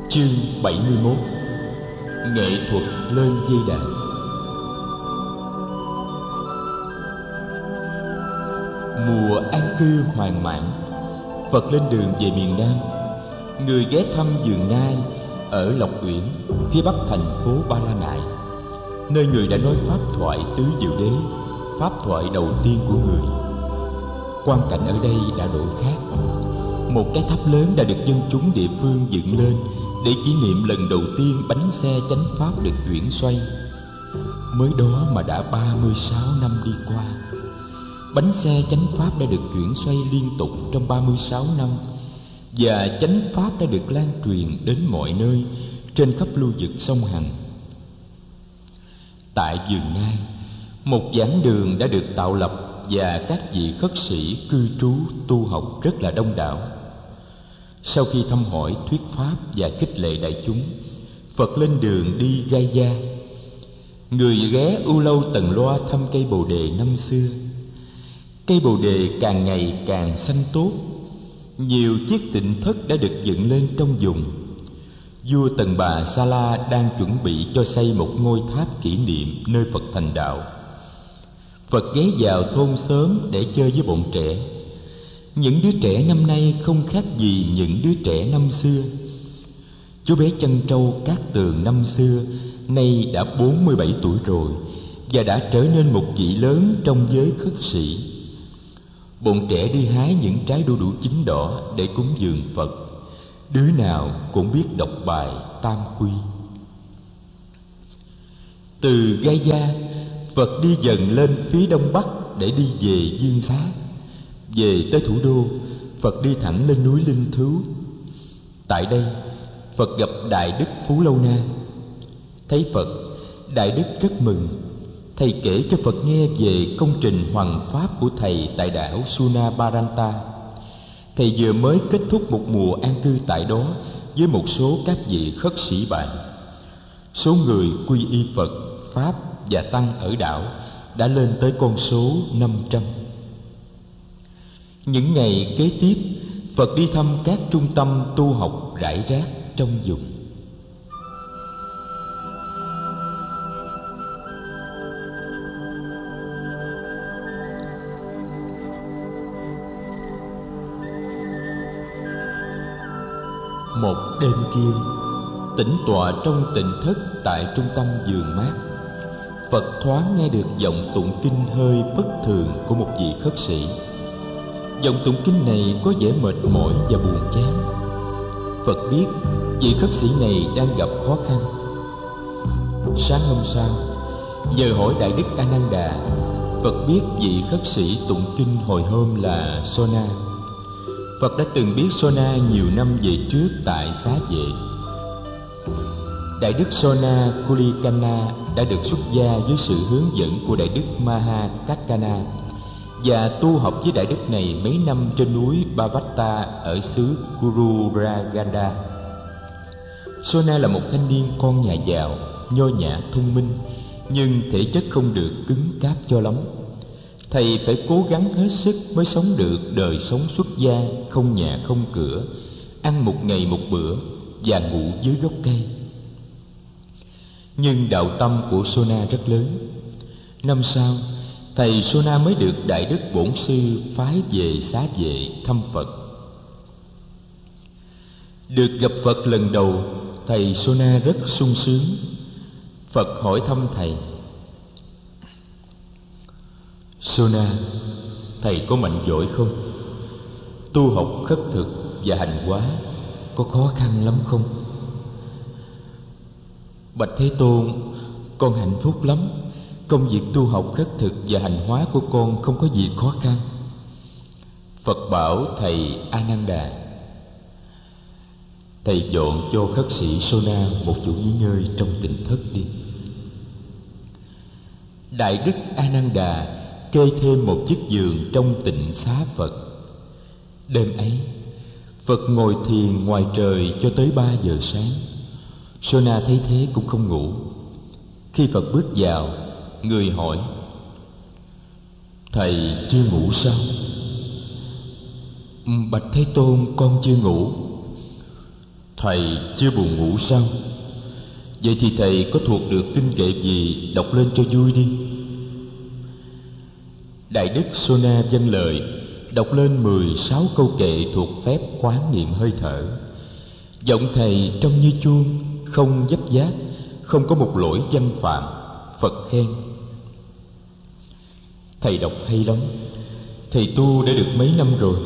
Chương 71. Nghệ thuật lên dây đàn. Mùa an cư hoàn mãn, Phật lên đường về miền Nam. Người ghé thăm vườn nai ở Lộc Uyển, phía bắc thành phố Ba La Nại, nơi người đã nói pháp thoại tứ diệu đế, pháp thoại đầu tiên của người. Quang cảnh ở đây đã đổi khác. Một cái tháp lớn đã được dân chúng địa phương dựng lên để kỷ niệm lần đầu tiên bánh xe chánh pháp được chuyển xoay. Mới đó mà đã 36 năm đi qua. Bánh xe chánh pháp đã được chuyển xoay liên tục trong 36 năm, và chánh pháp đã được lan truyền đến mọi nơi trên khắp lưu vực sông Hằng. Tại vườn nai, một giảng đường đã được tạo lập và các vị khất sĩ cư trú tu học rất là đông đảo. Sau khi thăm hỏi, thuyết pháp và khích lệ đại chúng, Phật lên đường đi Gaya. Người ghé ưu lâu Tần Loa thăm cây bồ đề năm xưa. Cây bồ đề càng ngày càng xanh tốt. Nhiều chiếc tịnh thất đã được dựng lên trong vùng. Vua Tần Bà Sa La đang chuẩn bị cho xây một ngôi tháp kỷ niệm nơi Phật thành đạo. Phật ghé vào thôn xóm để chơi với bọn trẻ. Những đứa trẻ năm nay không khác gì những đứa trẻ năm xưa. Chú bé Chân Trâu Cát Tường năm xưa nay đã 47 tuổi rồi và đã trở nên một vị lớn trong giới khất sĩ. Bọn trẻ đi hái những trái đu đủ chín đỏ để cúng dường Phật. Đứa nào cũng biết đọc bài Tam Quy. Từ Gaya, Phật đi dần lên phía đông bắc để đi về Dương Xá. Về tới thủ đô, Phật đi thẳng lên núi Linh Thứu. Tại đây, Phật gặp Đại Đức Phú Lâu Na. Thấy Phật, Đại Đức rất mừng. Thầy kể cho Phật nghe về công trình hoằng pháp của thầy tại đảo Sunabaranta. Thầy vừa mới kết thúc một mùa an cư tại đó với một số các vị khất sĩ bạn. Số người quy y Phật, Pháp và Tăng ở đảo đã lên tới con số 500. Những ngày kế tiếp, Phật đi thăm các trung tâm tu học rải rác trong vùng. Một đêm kia, tĩnh tọa trong tịnh thất tại trung tâm vườn mát, Phật thoáng nghe được giọng tụng kinh hơi bất thường của một vị khất sĩ. Giọng tụng kinh này có vẻ mệt mỏi và buồn chán. Phật biết vị khất sĩ này đang gặp khó khăn. Sáng hôm sau, nhờ hỏi Đại Đức A Nan Đà, Phật biết vị khất sĩ tụng kinh hồi hôm là Sona. Phật đã từng biết Sona nhiều năm về trước tại Xá Vệ. Đại Đức Sona Kulikana đã được xuất gia với sự hướng dẫn của Đại Đức Maha Kaccana và tu học với Đại Đức này mấy năm trên núi Bavatta ở xứ Kururaganda. Sona là một thanh niên con nhà giàu, nho nhã thông minh, nhưng thể chất không được cứng cáp cho lắm. Thầy phải cố gắng hết sức mới sống được đời sống xuất gia, không nhà không cửa, ăn một ngày một bữa và ngủ dưới gốc cây. Nhưng đạo tâm của Sona rất lớn. Năm sau, thầy Sona mới được Đại Đức Bổn Sư phái về Xá Vệ thăm Phật. Được gặp Phật lần đầu, thầy Sona rất sung sướng. Phật hỏi thăm thầy: Sona, thầy có mạnh giỏi không? Tu học khất thực và hành hóa có khó khăn lắm không? Bạch Thế Tôn, con hạnh phúc lắm. Công việc tu học khất thực và hành hóa của con không có gì khó khăn. Phật bảo thầy A Nan Đà: thầy dọn cho khất sĩ Sona một chỗ nghỉ ngơi trong tịnh thất đi. Đại Đức A Nan Đà kê thêm một chiếc giường trong tịnh xá Phật. Đêm ấy, Phật ngồi thiền ngoài trời cho tới 3 giờ sáng. Sona thấy thế cũng không ngủ. Khi Phật bước vào, người hỏi: thầy chưa ngủ sao? Bạch Thế Tôn, con chưa ngủ. Thầy chưa buồn ngủ sao? Vậy thì thầy có thuộc được kinh kệ gì, đọc lên cho vui đi. Đại đức Sona vâng lời, đọc lên 16 câu kệ thuộc phép quán niệm hơi thở. Giọng thầy trông như chuông, không dấp dáp, không có một lỗi văn phạm. Phật khen. Thầy đọc hay lắm. Thầy tu đã được mấy năm rồi?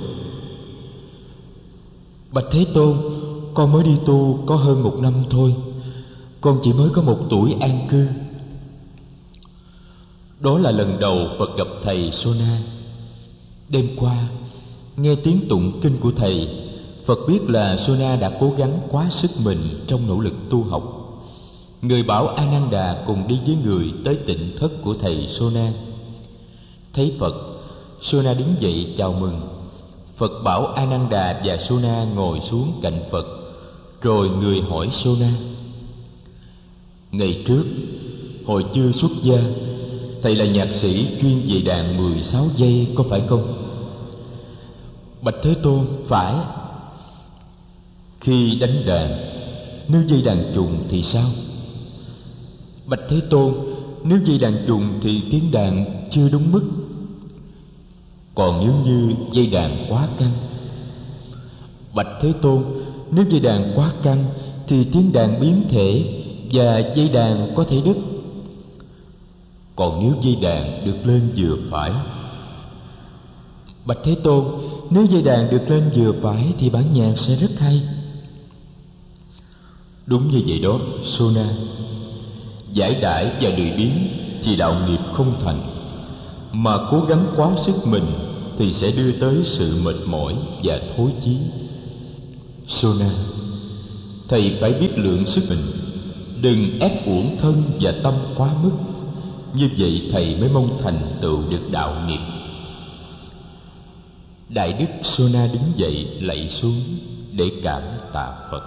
Bạch Thế Tôn, con mới đi tu có hơn 1 năm thôi. Con chỉ mới có 1 tuổi an cư. Đó là lần đầu Phật gặp thầy Sona. Đêm qua nghe tiếng tụng kinh của thầy, Phật biết là Sona đã cố gắng quá sức mình trong nỗ lực tu học. Người bảo Ananda cùng đi với người tới tịnh thất của thầy Sona. Thấy Phật, Sona đứng dậy chào mừng. Phật bảo Ananda và Sona ngồi xuống cạnh Phật. Rồi người hỏi Sona: ngày trước, hồi chưa xuất gia, thầy là nhạc sĩ chuyên về đàn 16 giây, có phải không? Bạch Thế Tôn, phải. Khi đánh đàn, nếu dây đàn trùng thì sao? Bạch Thế Tôn, nếu dây đàn trùng thì tiếng đàn chưa đúng mức. Còn nếu như dây đàn quá căng? Bạch Thế Tôn, nếu dây đàn quá căng thì tiếng đàn biến thể và dây đàn có thể đứt. Còn nếu dây đàn được lên vừa phải? Bạch Thế Tôn, nếu dây đàn được lên vừa phải thì bản nhạc sẽ rất hay. Đúng như vậy đó, Sona. Giải đãi và lười biếng thì đạo nghiệp không thành, mà cố gắng quá sức mình thì sẽ đưa tới sự mệt mỏi và thối chí. Sona, thầy phải biết lượng sức mình, đừng ép uổng thân và tâm quá mức. Như vậy thầy mới mong thành tựu được đạo nghiệp. Đại đức Sona đứng dậy lạy xuống để cảm tạ Phật.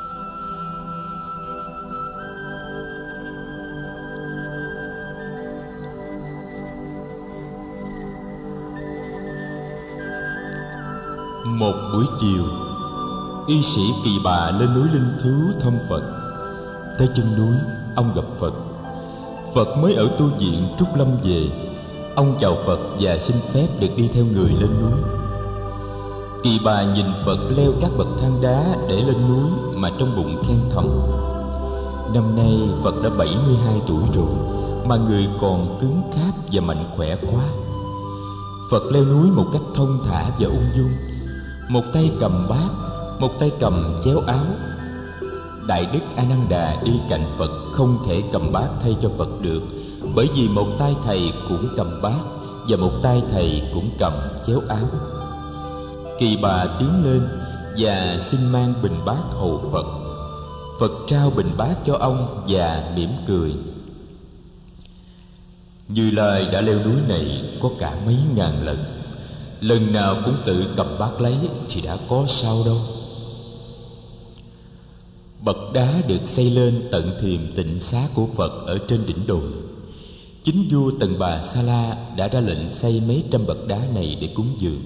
Một buổi chiều, y sĩ Kỳ Bà lên núi Linh Thứu thăm Phật. Tới chân núi, ông gặp Phật. Phật mới ở tu viện Trúc Lâm về. Ông chào Phật và xin phép được đi theo người lên núi. Kỳ Bà nhìn Phật leo các bậc thang đá để lên núi mà trong bụng khen thầm: năm nay Phật đã 72 tuổi rồi mà người còn cứng cáp và mạnh khỏe quá. Phật leo núi một cách thông thả và ung dung, một tay cầm bát, một tay cầm chéo áo. Đại đức Ananda đi cạnh Phật không thể cầm bát thay cho Phật được, bởi vì một tay thầy cũng cầm bát và một tay thầy cũng cầm chéo áo. Kỳ Bà tiến lên và xin mang bình bát hầu Phật. Phật trao bình bát cho ông và mỉm cười: Như Lai đã leo núi này có cả mấy ngàn lần, lần nào cũng tự cầm bát lấy thì đã có sao đâu. Bậc đá được xây lên tận thềm tịnh xá của Phật ở trên đỉnh đồi. Chính vua Tần Bà Sa La đã ra lệnh xây mấy trăm bậc đá này để cúng dường.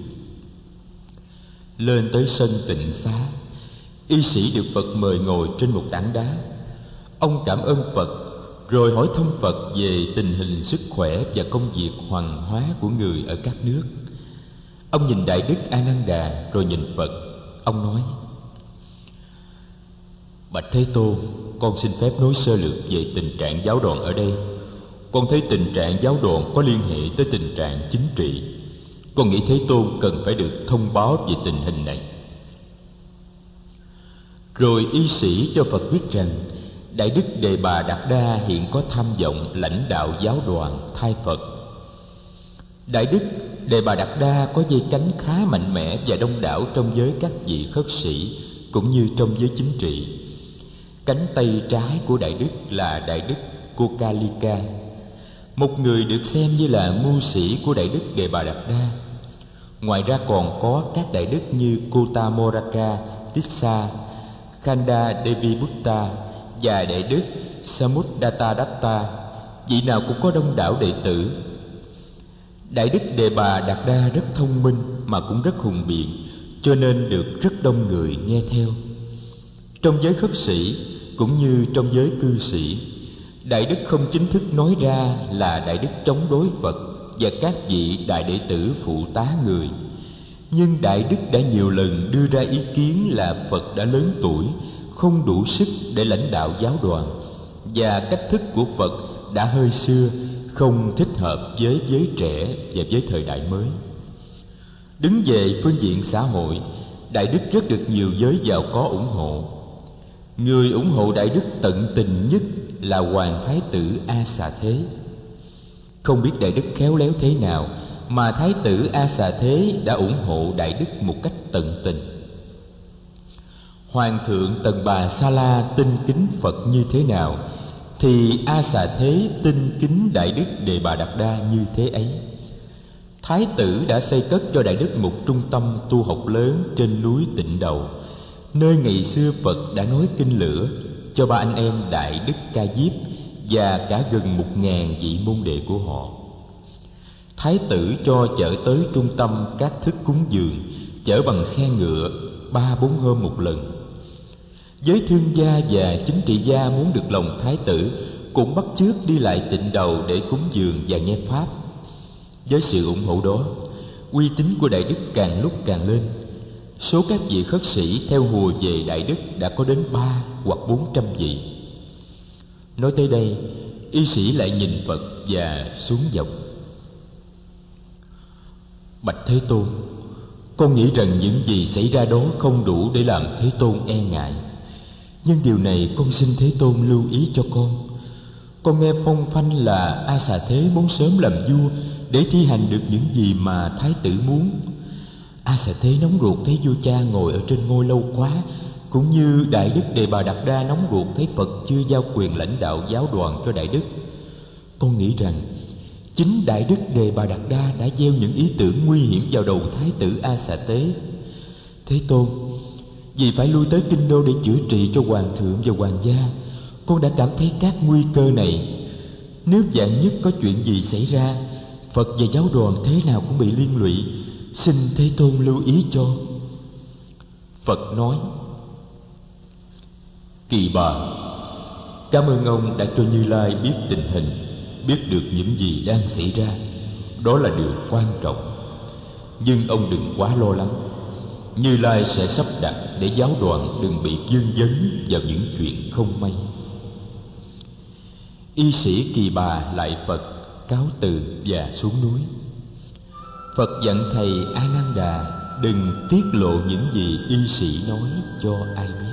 Lên tới sân tịnh xá, y sĩ được Phật mời ngồi trên một tảng đá. Ông cảm ơn Phật, rồi hỏi thăm Phật về tình hình sức khỏe và công việc hoằng hóa của người ở các nước. Ông nhìn Đại đức Ananda rồi nhìn Phật. Ông nói: Bạch Thế Tôn, con xin phép nói sơ lược về tình trạng giáo đoàn ở đây. Con thấy tình trạng giáo đoàn có liên hệ tới tình trạng chính trị. Con nghĩ Thế Tôn cần phải được thông báo về tình hình này. Rồi y sĩ cho Phật biết rằng Đại đức Đề Bà Đạt Đa hiện có tham vọng lãnh đạo giáo đoàn thay Phật. Đại đức Đề Bà Đạt Đa có dây cánh khá mạnh mẽ và đông đảo trong giới các vị khất sĩ cũng như trong giới chính trị. Cánh tay trái của Đại đức là Đại đức Kokalika, một người được xem như là mưu sĩ của Đại đức Đề Bà Đạt Đa. Ngoài ra còn có các đại đức như Kotamoraka Tissa, Khanda Devi Butta và Đại đức Samuddatta Datta. Vị nào cũng có đông đảo đệ tử. Đại đức Đề Bà Đạt Đa rất thông minh mà cũng rất hùng biện, cho nên được rất đông người nghe theo. Trong giới khất sĩ cũng như trong giới cư sĩ, Đại Đức không chính thức nói ra là Đại Đức chống đối Phật và các vị đại đệ tử phụ tá người. Nhưng Đại Đức đã nhiều lần đưa ra ý kiến là Phật đã lớn tuổi, không đủ sức để lãnh đạo giáo đoàn, và cách thức của Phật đã hơi xưa, không thích hợp với giới trẻ và với thời đại mới. Đứng về phương diện xã hội, Đại Đức rất được nhiều giới giàu có ủng hộ. Người ủng hộ Đại Đức tận tình nhất là Hoàng Thái tử A Xà Thế. Không biết Đại Đức khéo léo thế nào mà Thái tử A Xà Thế đã ủng hộ Đại Đức một cách tận tình. Hoàng thượng Tần Bà Sa La tin kính Phật như thế nào thì A Xà Thế tin kính Đại Đức Đề Bà Đạt Đa như thế ấy. Thái tử đã xây cất cho Đại Đức một trung tâm tu học lớn trên núi Tịnh Đầu, nơi ngày xưa Phật đã nói kinh lửa cho ba anh em Đại Đức Ca Diếp và cả gần 1000 vị môn đệ của họ. Thái tử cho chở tới trung tâm các thức cúng dường, chở bằng xe ngựa 3-4 hôm một lần. Giới thương gia và chính trị gia muốn được lòng Thái tử cũng bắt chước đi lại Tịnh Đầu để cúng dường và nghe pháp. Với sự ủng hộ đó, uy tín của Đại Đức càng lúc càng lên. Số các vị khất sĩ theo hùa về Đại Đức đã có đến 300 hoặc 400 vị. Nói tới đây, y sĩ lại nhìn Phật và xuống giọng: Bạch Thế Tôn, con nghĩ rằng những gì xảy ra đó không đủ để làm Thế Tôn e ngại. Nhưng điều này con xin Thế Tôn lưu ý cho con. Con nghe phong phanh là A Xà Thế muốn sớm làm vua để thi hành được những gì mà Thái tử muốn. A Xà Thế nóng ruột thấy vua cha ngồi ở trên ngôi lâu quá, cũng như Đại Đức Đề Bà Đạt Đa nóng ruột thấy Phật chưa giao quyền lãnh đạo giáo đoàn cho Đại Đức. Con nghĩ rằng chính Đại Đức Đề Bà Đạt Đa đã gieo những ý tưởng nguy hiểm vào đầu Thái tử A Xà Thế. Thế Tôn, vì phải lui tới kinh đô để chữa trị cho hoàng thượng và hoàng gia, con đã cảm thấy các nguy cơ này. Nếu vạn nhất có chuyện gì xảy ra, Phật và giáo đoàn thế nào cũng bị liên lụy. Xin Thế Tôn lưu ý cho. Phật nói: Kỳ Bà, cảm ơn ông đã cho Như Lai biết tình hình, biết được những gì đang xảy ra. Đó là điều quan trọng. Nhưng ông đừng quá lo lắng. Như Lai sẽ sắp đặt để giáo đoàn đừng bị vương vấn vào những chuyện không may. Y sĩ Kỳ Bà lại Phật cáo từ và xuống núi. Phật dặn thầy A Nan Đà đừng tiết lộ những gì y sĩ nói cho ai biết.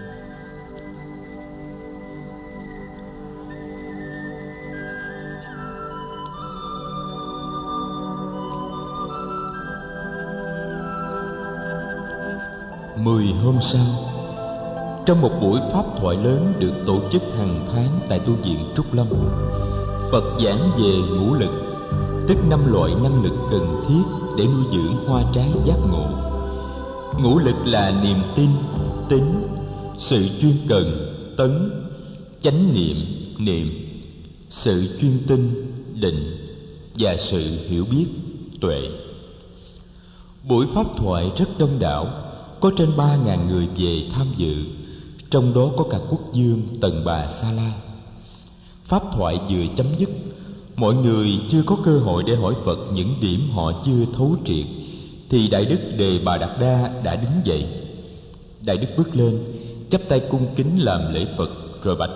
Mười hôm sau, trong một buổi pháp thoại lớn được tổ chức hàng tháng tại tu viện Trúc Lâm, Phật giảng về ngũ lực, tức 5 loại năng lực cần thiết để nuôi dưỡng hoa trái giác ngộ. Ngũ lực là niềm tin, tín, sự chuyên cần, tấn, chánh niệm, niệm, sự chuyên tinh, định và sự hiểu biết, tuệ. Buổi pháp thoại rất đông đảo, có trên 3.000 người về tham dự, trong đó có cả quốc vương Tần Bà Sa La. Pháp thoại vừa chấm dứt, mọi người chưa có cơ hội để hỏi Phật những điểm họ chưa thấu triệt, thì Đại Đức Đề Bà Đạt Đa đã đứng dậy. Đại Đức bước lên, chắp tay cung kính làm lễ Phật rồi bạch: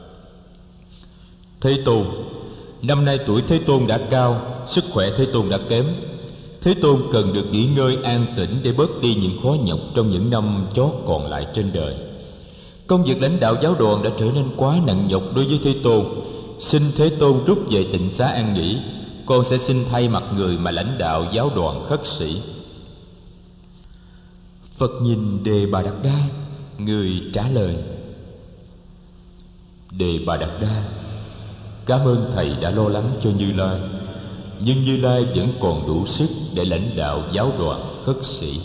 Thế Tôn, năm nay tuổi Thế Tôn đã cao, sức khỏe Thế Tôn đã kém. Thế Tôn cần được nghỉ ngơi an tĩnh để bớt đi những khó nhọc trong những năm chót còn lại trên đời. Công việc lãnh đạo giáo đoàn đã trở nên quá nặng nhọc đối với Thế Tôn. Xin Thế Tôn rút về tịnh xá an nghỉ. Con sẽ xin thay mặt người mà lãnh đạo giáo đoàn khất sĩ. Phật nhìn Đề Bà Đạt Đa, người trả lời: Đề Bà Đạt Đa, cảm ơn thầy đã lo lắng cho Như Lai, nhưng Như Lai vẫn còn đủ sức để lãnh đạo giáo đoàn khất sĩ.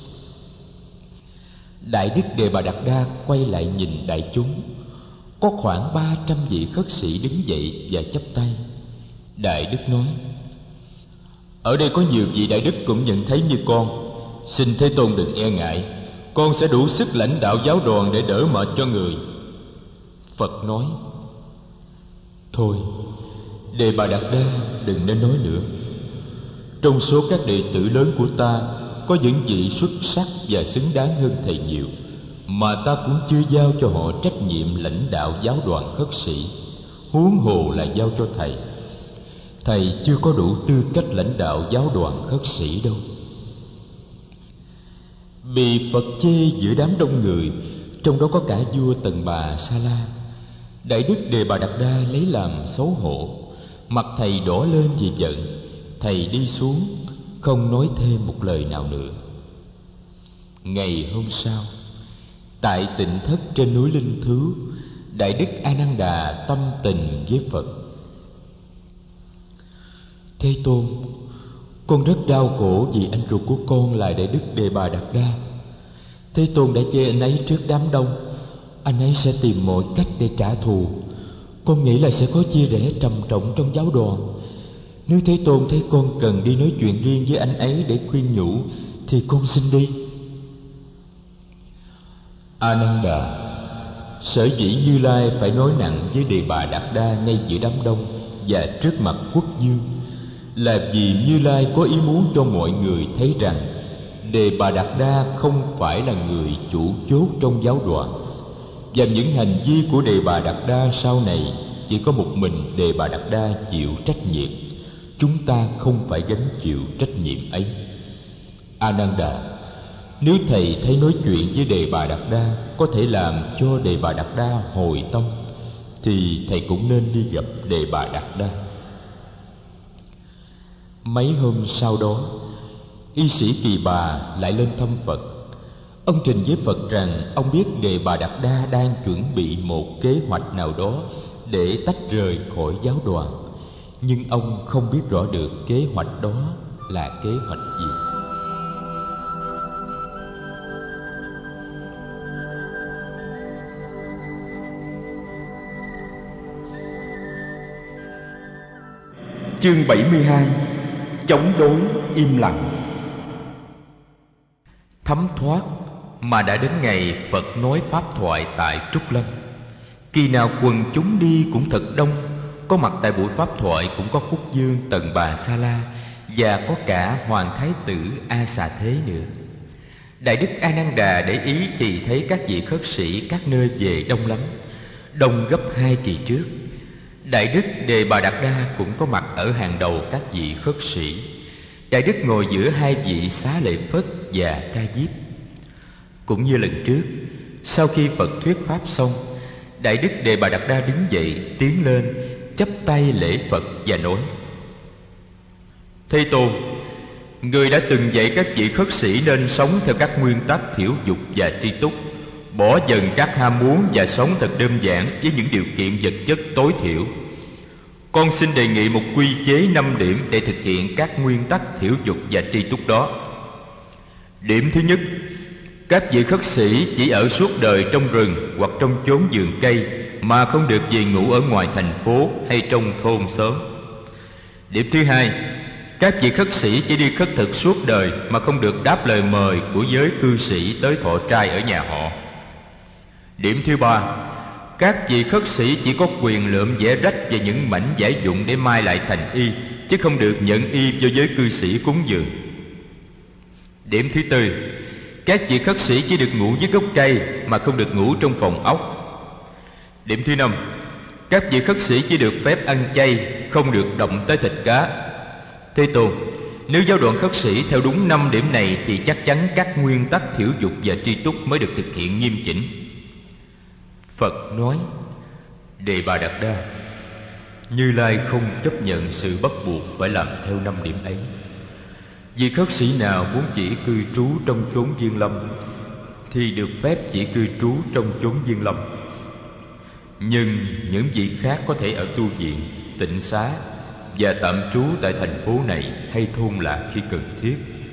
Đại Đức Đề Bà Đạt Đa quay lại nhìn đại chúng. Có khoảng 300 vị khất sĩ đứng dậy và chắp tay. Đại Đức nói: Ở đây có nhiều vị Đại Đức cũng nhận thấy như con. Xin Thế Tôn đừng e ngại. con sẽ đủ sức lãnh đạo giáo đoàn để đỡ mệt cho người. Phật nói: Thôi, Đề Bà Đạt Đa đừng nên nói nữa. Trong số các đệ tử lớn của ta, có những vị xuất sắc và xứng đáng hơn thầy nhiều, mà ta cũng chưa giao cho họ trách nhiệm lãnh đạo giáo đoàn khất sĩ, huống hồ là giao cho thầy. Thầy chưa có đủ tư cách lãnh đạo giáo đoàn khất sĩ đâu. Bị Phật chê giữa đám đông người, trong đó có cả vua Tần Bà Sa La, Đại đức Đề Bà Đạt Đa lấy làm xấu hổ, mặt thầy đỏ lên vì giận. Thầy đi xuống, không nói thêm một lời nào nữa. Ngày hôm sau, tại tịnh thất trên núi Linh Thứ, Đại đức A Nan Đà tâm tình với Phật: Thế Tôn, con rất đau khổ vì anh ruột của con là Đại đức Đề Bà Đạt Đa. Thế Tôn đã chê anh ấy trước đám đông. Anh ấy sẽ tìm mọi cách để trả thù. Con nghĩ là sẽ có chia rẽ trầm trọng trong giáo đoàn. Nếu Thế Tôn thấy con cần đi nói chuyện riêng với anh ấy để khuyên nhủ, thì con xin đi. A Nan Đà, sở dĩ Như Lai phải nói nặng với Đề Bà Đạt Đa ngay giữa đám đông và trước mặt quốc vương là vì Như Lai có ý muốn cho mọi người thấy rằng Đề Bà Đạt Đa không phải là người chủ chốt trong giáo đoàn, và những hành vi của Đề Bà Đạt Đa sau này chỉ có một mình Đề Bà Đạt Đa chịu trách nhiệm. Chúng ta không phải gánh chịu trách nhiệm ấy. A Nan Đà, nếu thầy thấy nói chuyện với Đề Bà Đạt Đa có thể làm cho Đề Bà Đạt Đa hồi tâm, thì thầy cũng nên đi gặp Đề Bà Đạt Đa. Mấy hôm sau đó, y sĩ Kỳ Bà lại lên thăm Phật. Ông trình với Phật rằng ông biết Đề Bà Đạt Đa đang chuẩn bị một kế hoạch nào đó để tách rời khỏi giáo đoàn, nhưng ông không biết rõ được kế hoạch đó là kế hoạch gì. Chương 72: Chống đối im lặng. Thấm thoát mà đã đến ngày Phật nói pháp thoại tại Trúc Lâm. Kỳ nào quần chúng đi cũng thật đông. Có mặt tại buổi pháp thoại cũng có quốc vương Tần Bà Sa La và có cả hoàng thái tử A Xà Thế nữa. Đại đức A Nan Đà để ý thì thấy các vị khất sĩ các nơi về đông lắm, đông gấp 2 kỳ trước. Đại đức Đề Bà Đạt Đa cũng có mặt ở hàng đầu các vị khất sĩ. Đại đức ngồi giữa hai vị Xá Lợi Phất và Ca Diếp. Cũng như lần trước, sau khi Phật thuyết pháp xong, Đại đức Đề Bà Đạt Đa đứng dậy, tiến lên, chắp tay lễ Phật và nói: Thế Tôn, người đã từng dạy các vị khất sĩ nên sống theo các nguyên tắc thiểu dục và tri túc, bỏ dần các ham muốn và sống thật đơn giản với những điều kiện vật chất tối thiểu. Con xin đề nghị một quy chế 5 điểm để thực hiện các nguyên tắc thiểu dục và tri túc đó. Điểm thứ nhất, các vị khất sĩ chỉ ở suốt đời trong rừng hoặc trong chốn vườn cây, mà không được về ngủ ở ngoài thành phố hay trong thôn xóm. Điểm thứ hai, các vị khất sĩ chỉ đi khất thực suốt đời mà không được đáp lời mời của giới cư sĩ tới thọ trai ở nhà họ. Điểm thứ ba, các vị khất sĩ chỉ có quyền lượm vẽ rách và những mảnh vải dụng để mai lại thành y, chứ không được nhận y do giới cư sĩ cúng dường. Điểm thứ tư, các vị khất sĩ chỉ được ngủ dưới gốc cây mà không được ngủ trong phòng ốc. Điểm thứ năm, các vị khất sĩ chỉ được phép ăn chay, không được động tới thịt cá. Thế Tôn, nếu giáo đoàn khất sĩ theo đúng 5 điểm này thì chắc chắn các nguyên tắc thiểu dục và tri túc mới được thực hiện nghiêm chỉnh. Phật nói: Đề Bà Đạt Đa, Như Lai không chấp nhận sự bắt buộc phải làm theo 5 điểm ấy. Vì khất sĩ nào muốn chỉ cư trú trong chốn viên lâm thì được phép chỉ cư trú trong chốn viên lâm. Nhưng những vị khác có thể ở tu viện, tịnh xá và tạm trú tại thành phố này hay thôn lạc khi cần thiết.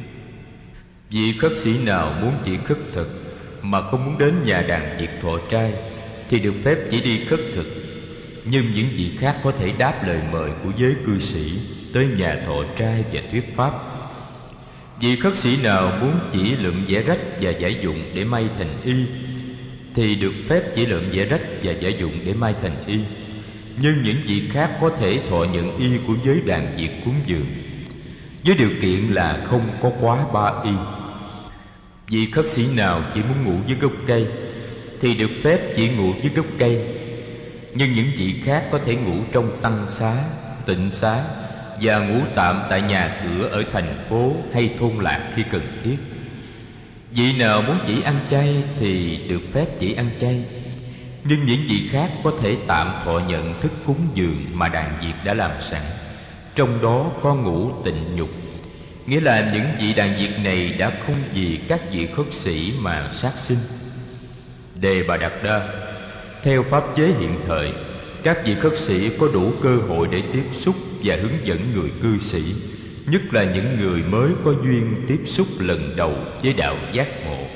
Vị khất sĩ nào muốn chỉ khất thực mà không muốn đến nhà đàn việc thọ trai thì được phép chỉ đi khất thực. Nhưng những vị khác có thể đáp lời mời của giới cư sĩ tới nhà thọ trai và thuyết pháp. Vị khất sĩ nào muốn chỉ lượm vẽ rách và giải dụng để may thành y thì được phép chỉ lượm vẽ rách và giải dụng để may thành y. Nhưng những vị khác có thể thọ nhận y của giới đàn Việt cúng dường, với điều kiện là không có quá 3 y. Vị khất sĩ nào chỉ muốn ngủ dưới gốc cây thì được phép chỉ ngủ dưới gốc cây. Nhưng những vị khác có thể ngủ trong tăng xá, tịnh xá và ngủ tạm tại nhà cửa ở thành phố hay thôn lạc khi cần thiết. Vị nào muốn chỉ ăn chay thì được phép chỉ ăn chay. Nhưng những vị khác có thể tạm thọ nhận thức cúng dường mà đàn Việt đã làm sẵn, trong đó có ngũ tịnh nhục. Nghĩa là những vị đàn Việt này đã không vì các vị khất sĩ mà sát sinh. Đề Bà Đạt Đa, theo pháp chế hiện thời, các vị khất sĩ có đủ cơ hội để tiếp xúc và hướng dẫn người cư sĩ, nhất là những người mới có duyên tiếp xúc lần đầu với đạo giác ngộ.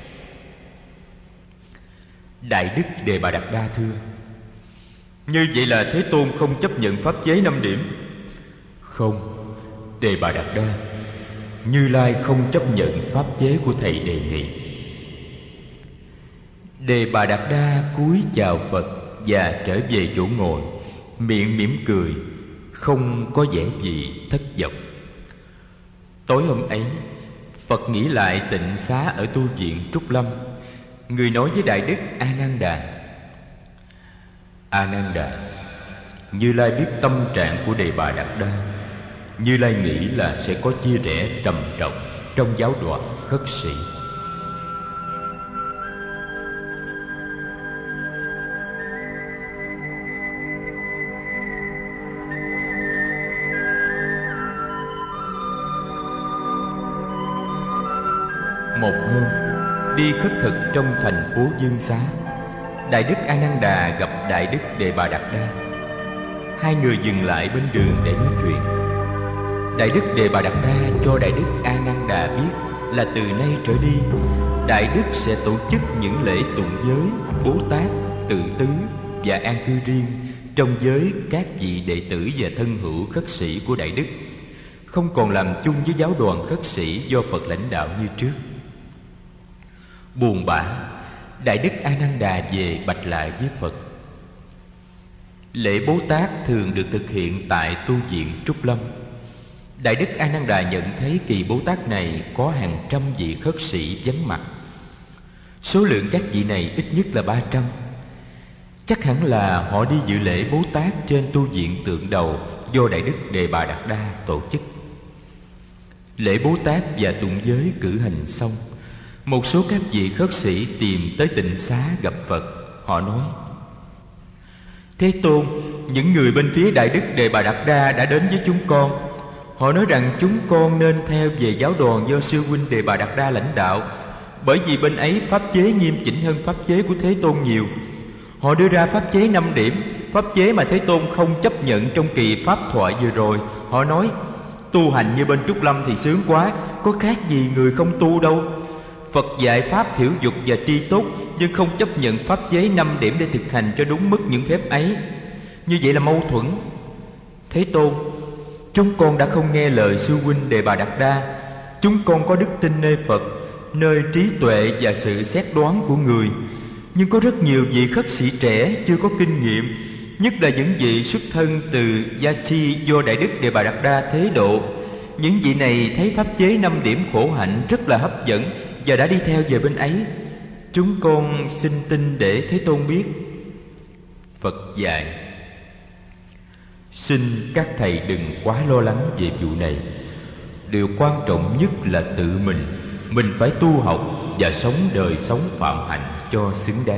Đại Đức Đề Bà Đạt Đa thưa: như vậy là Thế Tôn không chấp nhận pháp chế 5 điểm? Không, Đề Bà Đạt Đa, Như Lai không chấp nhận pháp chế của thầy đề nghị. Đề Bà Đạt Đa cúi chào Phật và trở về chỗ ngồi, miệng mỉm cười, không có vẻ gì thất vọng. Tối hôm ấy, Phật nghỉ lại tịnh xá ở tu viện Trúc Lâm. Người nói với Đại Đức A Nan Đà: A Nan Đà, Như Lai biết tâm trạng của Đề Bà Đạt Đa. Như Lai nghĩ là sẽ có chia rẽ trầm trọng trong giáo đoàn khất sĩ. Một hôm, đi khất thực trong thành phố Dương Xá, Đại Đức A Nan Đà gặp Đại Đức Đề Bà Đạt Đa. Hai người dừng lại bên đường để nói chuyện. Đại Đức Đề Bà Đạt Đa cho Đại Đức A Nan Đà biết là từ nay trở đi, Đại Đức sẽ tổ chức những lễ tụng giới, Bố Tát, Tự Tứ và an cư riêng trong giới các vị đệ tử và thân hữu khất sĩ của Đại Đức, không còn làm chung với giáo đoàn khất sĩ do Phật lãnh đạo như trước. Buồn bã, Đại Đức A Nan Đà về bạch lại với Phật. Lễ Bố Tát thường được thực hiện tại tu viện Trúc Lâm. Đại Đức A Nan Đà nhận thấy kỳ Bố Tát này có hàng trăm vị khất sĩ vắng mặt. Số lượng các vị này ít nhất là 300. Chắc hẳn là họ đi dự lễ Bố Tát trên tu viện Tượng Đầu do Đại Đức Đề Bà Đạt Đa tổ chức. Lễ Bố Tát và tụng giới cử hành xong, một số các vị khất sĩ tìm tới tịnh xá gặp Phật. Họ nói: Thế Tôn, những người bên phía Đại Đức Đề Bà Đạt Đa đã đến với chúng con. Họ nói rằng chúng con nên theo về giáo đoàn do sư huynh Đề Bà Đạt Đa lãnh đạo, bởi vì bên ấy pháp chế nghiêm chỉnh hơn pháp chế của Thế Tôn nhiều. Họ đưa ra pháp chế 5 điểm, pháp chế mà Thế Tôn không chấp nhận trong kỳ pháp thoại vừa rồi. Họ nói: tu hành như bên Trúc Lâm thì sướng quá, có khác gì người không tu đâu. Phật dạy pháp thiểu dục và tri túc, nhưng không chấp nhận pháp chế 5 điểm để thực hành cho đúng mức những phép ấy. Như vậy là mâu thuẫn. Thế Tôn, chúng con đã không nghe lời sư huynh Đề Bà Đạt Đa. Chúng con có đức tin nơi Phật, nơi trí tuệ và sự xét đoán của người. Nhưng có rất nhiều vị khất sĩ trẻ chưa có kinh nghiệm, nhất là những vị xuất thân từ Gia Chi do Đại Đức Đề Bà Đạt Đa thế độ. Những vị này thấy pháp chế 5 điểm khổ hạnh rất là hấp dẫn và đã đi theo về bên ấy. Chúng con xin tin để Thế Tôn biết. Phật dạy: xin các thầy đừng quá lo lắng về vụ này. Điều quan trọng nhất là tự mình phải tu học và sống đời sống phạm hạnh cho xứng đáng.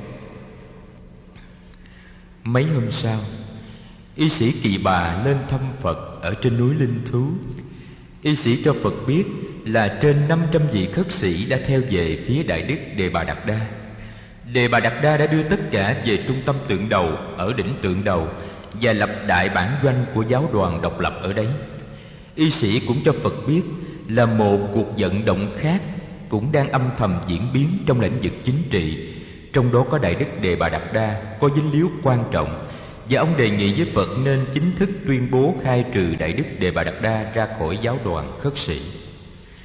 Mấy hôm sau, y sĩ Kỳ Bà lên thăm Phật ở trên núi Linh Thú. Y sĩ cho Phật biết là trên 500 vị khất sĩ đã theo về phía Đại Đức Đề Bà Đạt Đa. Đề Bà Đạt Đa đã đưa tất cả về trung tâm Tượng Đầu ở đỉnh Tượng Đầu và lập đại bản doanh của giáo đoàn độc lập ở đấy. Y sĩ cũng cho Phật biết là một cuộc vận động khác cũng đang âm thầm diễn biến trong lĩnh vực chính trị, trong đó có Đại Đức Đề Bà Đạt Đa có dính líu quan trọng, và ông đề nghị với Phật nên chính thức tuyên bố khai trừ Đại Đức Đề Bà Đạt Đa ra khỏi giáo đoàn khất sĩ.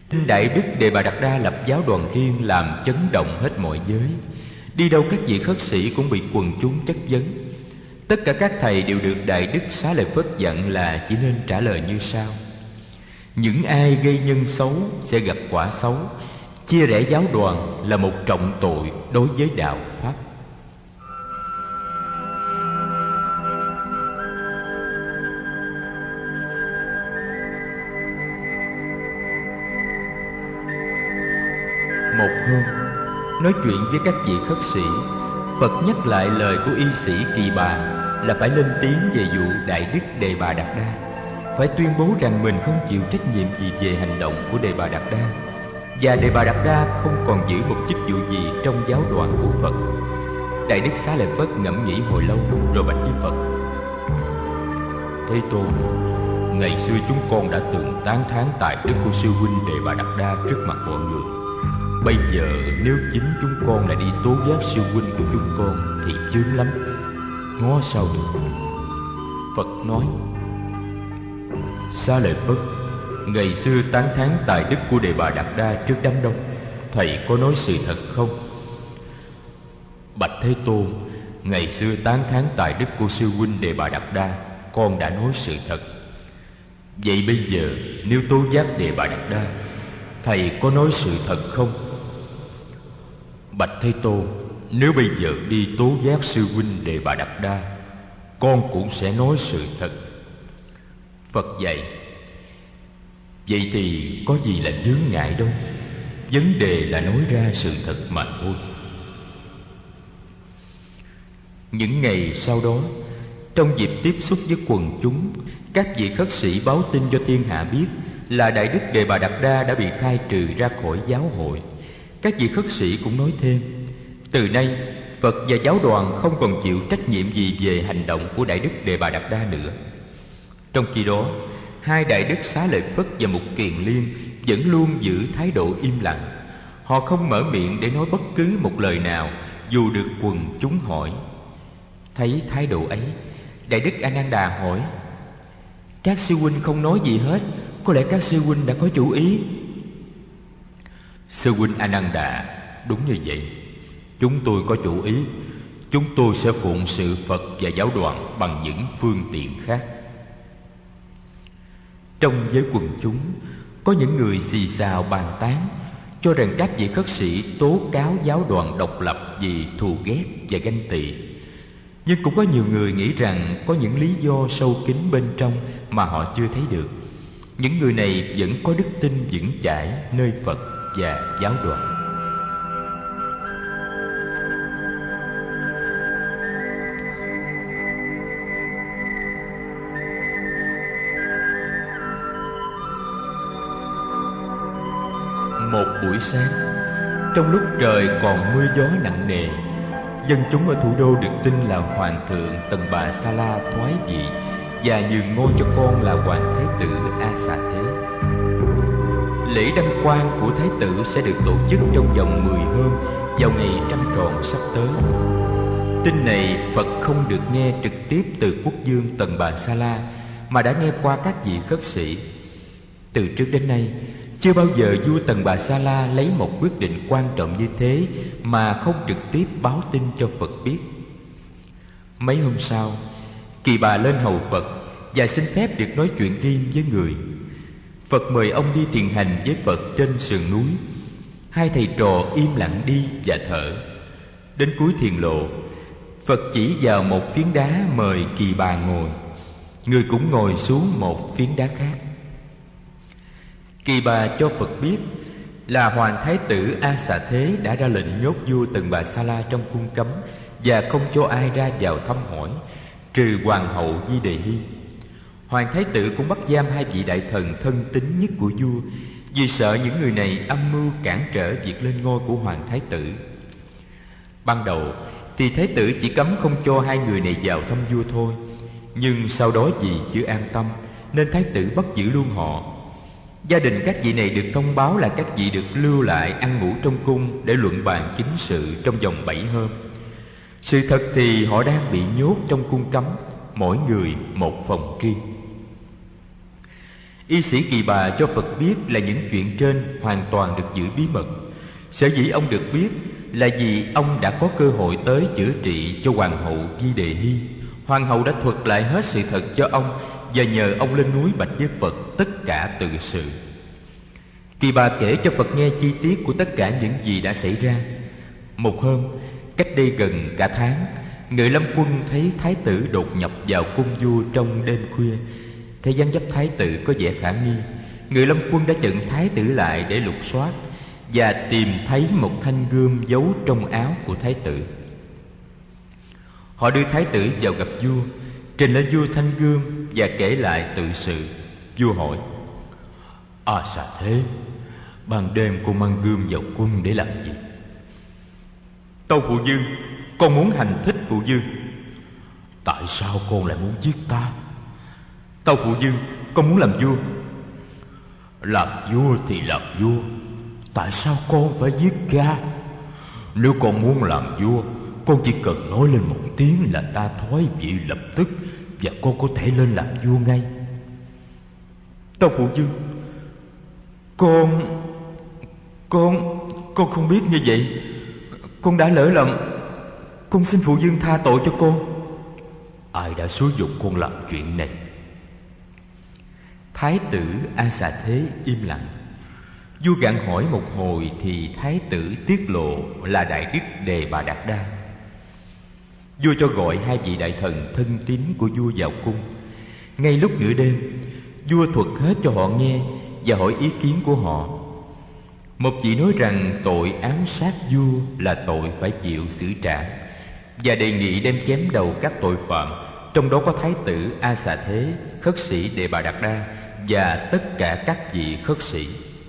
Đại Đức Đề Bà Đạt Đa lập giáo đoàn riêng làm chấn động hết mọi giới. Đi đâu các vị khất sĩ cũng bị quần chúng chất vấn. Tất cả các thầy đều được Đại Đức Xá Lợi Phất dặn là chỉ nên trả lời như sau: những ai gây nhân xấu sẽ gặp quả xấu. Chia rẽ giáo đoàn là một trọng tội đối với đạo Pháp. Một hôm, nói chuyện với các vị khất sĩ, Phật nhắc lại lời của y sĩ Kỳ Bà là phải lên tiếng về vụ Đại Đức Đề Bà Đạt Đa, phải tuyên bố rằng mình không chịu trách nhiệm gì về hành động của Đề Bà Đạt Đa, và Đề Bà Đạt Đa không còn giữ một chức vụ gì trong giáo đoàn của Phật. Đại Đức Xá Lợi Phất ngẫm nghĩ hồi lâu rồi bạch với Phật: Thế Tôn, ngày xưa chúng con đã từng tán thán tài đức của sư huynh Đề Bà Đạt Đa trước mặt mọi người. Bây giờ nếu chính chúng con lại đi tố giác sư huynh của chúng con thì chướng lắm, ngó sao được. Phật nói: Xá Lợi Phất, ngày xưa tán thán tài đức của Đề Bà Đạt Đa trước đám đông, thầy có nói sự thật không? Bạch Thế Tôn, ngày xưa tán thán tài đức của sư huynh Đề Bà Đạt Đa, con đã nói sự thật. Vậy bây giờ nếu tố giác Đề Bà Đạt Đa, thầy có nói sự thật không? Bạch Thế Tôn, nếu bây giờ đi tố giác sư huynh Đề Bà Đạt Đa, con cũng sẽ nói sự thật. Phật dạy: vậy thì có gì là chướng ngại đâu, vấn đề là nói ra sự thật mà thôi. Những ngày sau đó, trong dịp tiếp xúc với quần chúng, các vị khất sĩ báo tin cho thiên hạ biết là Đại Đức Đề Bà Đạt Đa đã bị khai trừ ra khỏi giáo hội. Các vị khất sĩ cũng nói thêm: từ nay Phật và giáo đoàn không còn chịu trách nhiệm gì về hành động của Đại Đức Đề Bà Đạt Đa nữa. Trong khi đó, hai Đại Đức Xá Lợi Phất và Mục Kiền Liên vẫn luôn giữ thái độ im lặng. Họ không mở miệng để nói bất cứ một lời nào dù được quần chúng hỏi. Thấy thái độ ấy, Đại Đức A Nan Đà hỏi: các sư huynh không nói gì hết, có lẽ các sư huynh đã có chủ ý? Sư huynh A Nan Đà, đúng như vậy. Chúng tôi có chủ ý. Chúng tôi sẽ phụng sự Phật và giáo đoàn bằng những phương tiện khác. Trong giới quần chúng, có những người xì xào bàn tán, cho rằng các vị khất sĩ tố cáo giáo đoàn độc lập vì thù ghét và ganh tị. Nhưng cũng có nhiều người nghĩ rằng có những lý do sâu kín bên trong mà họ chưa thấy được. Những người này vẫn có đức tin vững chãi nơi Phật và giáo đoàn. Một buổi sáng, trong lúc trời còn mưa gió nặng nề, dân chúng ở thủ đô được tin là Hoàng thượng Tần Bà Sa La thoái vị và nhường ngôi cho con là Hoàng Thái tử A Xà Thế. Lễ đăng quang của Thái tử sẽ được tổ chức trong vòng 10 hôm vào ngày trăng tròn sắp tới. Tin này Phật không được nghe trực tiếp từ quốc vương Tần Bà Sa La, mà đã nghe qua các vị khất sĩ. Từ trước đến nay, chưa bao giờ vua Tần Bà Sa La lấy một quyết định quan trọng như thế mà không trực tiếp báo tin cho Phật biết. Mấy hôm sau, Kỳ Bà lên hầu Phật và xin phép được nói chuyện riêng với người. Phật mời ông đi thiền hành với Phật trên sườn núi. Hai thầy trò im lặng đi và thở. Đến cuối thiền lộ, Phật chỉ vào một phiến đá mời Kỳ Bà ngồi. Người cũng ngồi xuống một phiến đá khác. Kỳ Bà cho Phật biết là Hoàng Thái tử A Xà Thế đã ra lệnh nhốt vua Tần Bà Sa La trong cung cấm và không cho ai ra vào thăm hỏi, trừ Hoàng hậu Di Đề Hy. Hoàng Thái tử cũng bắt giam hai vị đại thần thân tín nhất của vua, vì sợ những người này âm mưu cản trở việc lên ngôi của Hoàng Thái tử. Ban đầu thì Thái tử chỉ cấm không cho hai người này vào thăm vua thôi, nhưng sau đó vì chưa an tâm nên Thái tử bắt giữ luôn họ. Gia đình các vị này được thông báo là các vị được lưu lại ăn ngủ trong cung để luận bàn chính sự trong vòng 7 hôm. Sự thật thì họ đang bị nhốt trong cung cấm, mỗi người một phòng riêng. Y sĩ Kỳ Bà cho Phật biết là những chuyện trên hoàn toàn được giữ bí mật. Sở dĩ ông được biết là vì ông đã có cơ hội tới chữa trị cho hoàng hậu Di Đề Hy. Hoàng hậu đã thuật lại hết sự thật cho ông và nhờ ông lên núi bạch với Phật tất cả tự sự. Kỳ Bà kể cho Phật nghe chi tiết của tất cả những gì đã xảy ra. Một hôm, cách đây gần cả tháng, Ngự Lâm Quân thấy thái tử đột nhập vào cung vua trong đêm khuya. Thấy dáng dấp thái tử có vẻ khả nghi, Ngự Lâm Quân đã chặn thái tử lại để lục soát và tìm thấy một thanh gươm giấu trong áo của thái tử. Họ đưa thái tử vào gặp vua, trình lên vua thanh gươm và kể lại tự sự. Vua hỏi: "A Xà Thế, ban đêm cô mang gươm vào cung để làm gì?" "Tâu phụ vương, con muốn hành thích phụ vương." "Tại sao con lại muốn giết ta?" "Tâu phụ vương, con muốn làm vua." "Làm vua thì làm vua, tại sao con phải giết cha? Nếu con muốn làm vua, con chỉ cần nói lên một tiếng là ta thoái vị lập tức, và con có thể lên làm vua ngay." "Tâu phụ vương, con không biết như vậy. Con đã lỡ lầm. Con xin phụ vương tha tội cho con." "Ai đã xúi giục con làm chuyện này?" Thái tử A Xà Thế im lặng. Vua gặng hỏi một hồi thì thái tử tiết lộ là Đại Đức Đề Bà Đạt Đa. Vua cho gọi hai vị đại thần thân tín của vua vào cung. Ngay lúc nửa đêm, vua thuật hết cho họ nghe và hỏi ý kiến của họ. Một vị nói rằng tội ám sát vua là tội phải chịu xử trả, và đề nghị đem chém đầu các tội phạm, trong đó có thái tử A Xà Thế, khất sĩ Đề Bà Đạt Đa và tất cả các vị khất sĩ.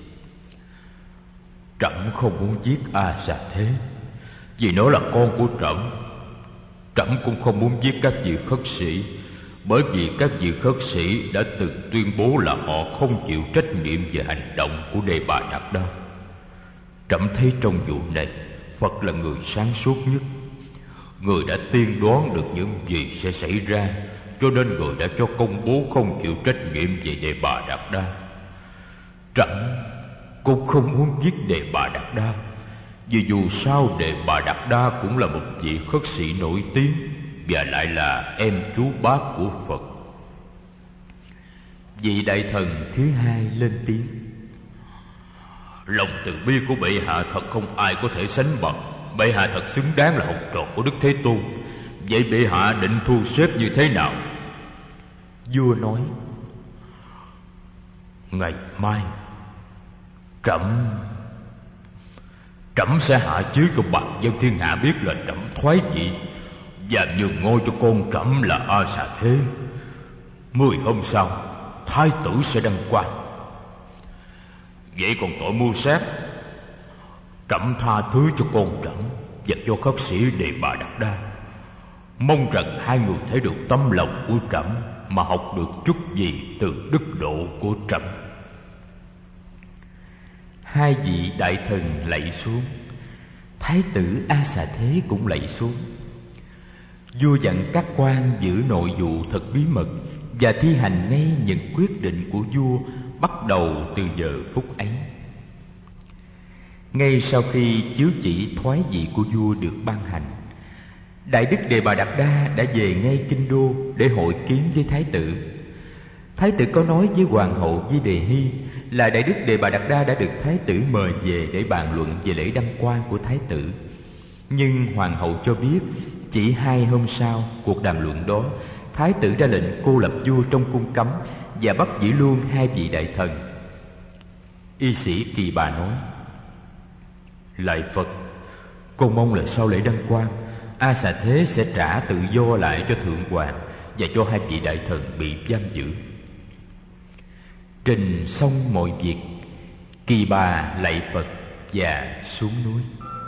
"Trẫm không muốn giết A Xà Thế, vì nó là con của trẫm. Trẫm cũng không muốn giết các vị khất sĩ, bởi vì các vị khất sĩ đã từng tuyên bố là họ không chịu trách nhiệm về hành động của Đề Bà Đạt Đa. Trẫm thấy trong vụ này, Phật là người sáng suốt nhất. Người đã tiên đoán được những gì sẽ xảy ra, cho nên người đã cho công bố không chịu trách nhiệm về Đề Bà Đạt Đa. Trẫm cũng không muốn giết Đề Bà Đạt Đa, vì dù sao Đề Bà Đạt Đa cũng là một vị khất sĩ nổi tiếng, và lại là em chú bác của Phật." Vị đại thần thứ hai lên tiếng: "Lòng từ bi của bệ hạ thật không ai có thể sánh bằng. Bệ hạ thật xứng đáng là học trò của Đức Thế Tôn. Vậy bệ hạ định thu xếp như thế nào?" Vua nói: "Ngày mai Trẫm sẽ hạ chiếu cho bạn dân thiên hạ biết là trẫm thoái vị, và nhường ngôi cho con trẫm là A Xà Thế. 10 hôm sau, thái tử sẽ đăng quang. Vậy còn tội mưu sát, trẫm tha thứ cho con trẫm và cho khất sĩ Đề Bà Đạt Đa. Mong rằng hai người thấy được tấm lòng của trẫm mà học được chút gì từ đức độ của trẫm." Hai vị đại thần lạy xuống. Thái tử A Xà Thế cũng lạy xuống. Vua dặn các quan giữ nội vụ thật bí mật và thi hành ngay những quyết định của vua bắt đầu từ giờ phút ấy. Ngay sau khi chiếu chỉ thoái vị của vua được ban hành, Đại Đức Đề Bà Đạt Đa đã về ngay kinh đô để hội kiến với thái tử. Thái tử có nói với hoàng hậu Di Đề Hy là Đại Đức Đề Bà Đạt Đa đã được thái tử mời về để bàn luận về lễ đăng quang của thái tử. Nhưng hoàng hậu cho biết chỉ 2 hôm sau cuộc đàm luận đó, thái tử ra lệnh cô lập vua trong cung cấm và bắt giữ luôn hai vị đại thần. Y sĩ Kỳ Bà nói: "Lạy Phật, con mong là sau lễ đăng quang, A Xà Thế sẽ trả tự do lại cho thượng hoàng và cho hai vị đại thần bị giam giữ." Trình xong mọi việc, Kỳ Bà lạy Phật và xuống núi.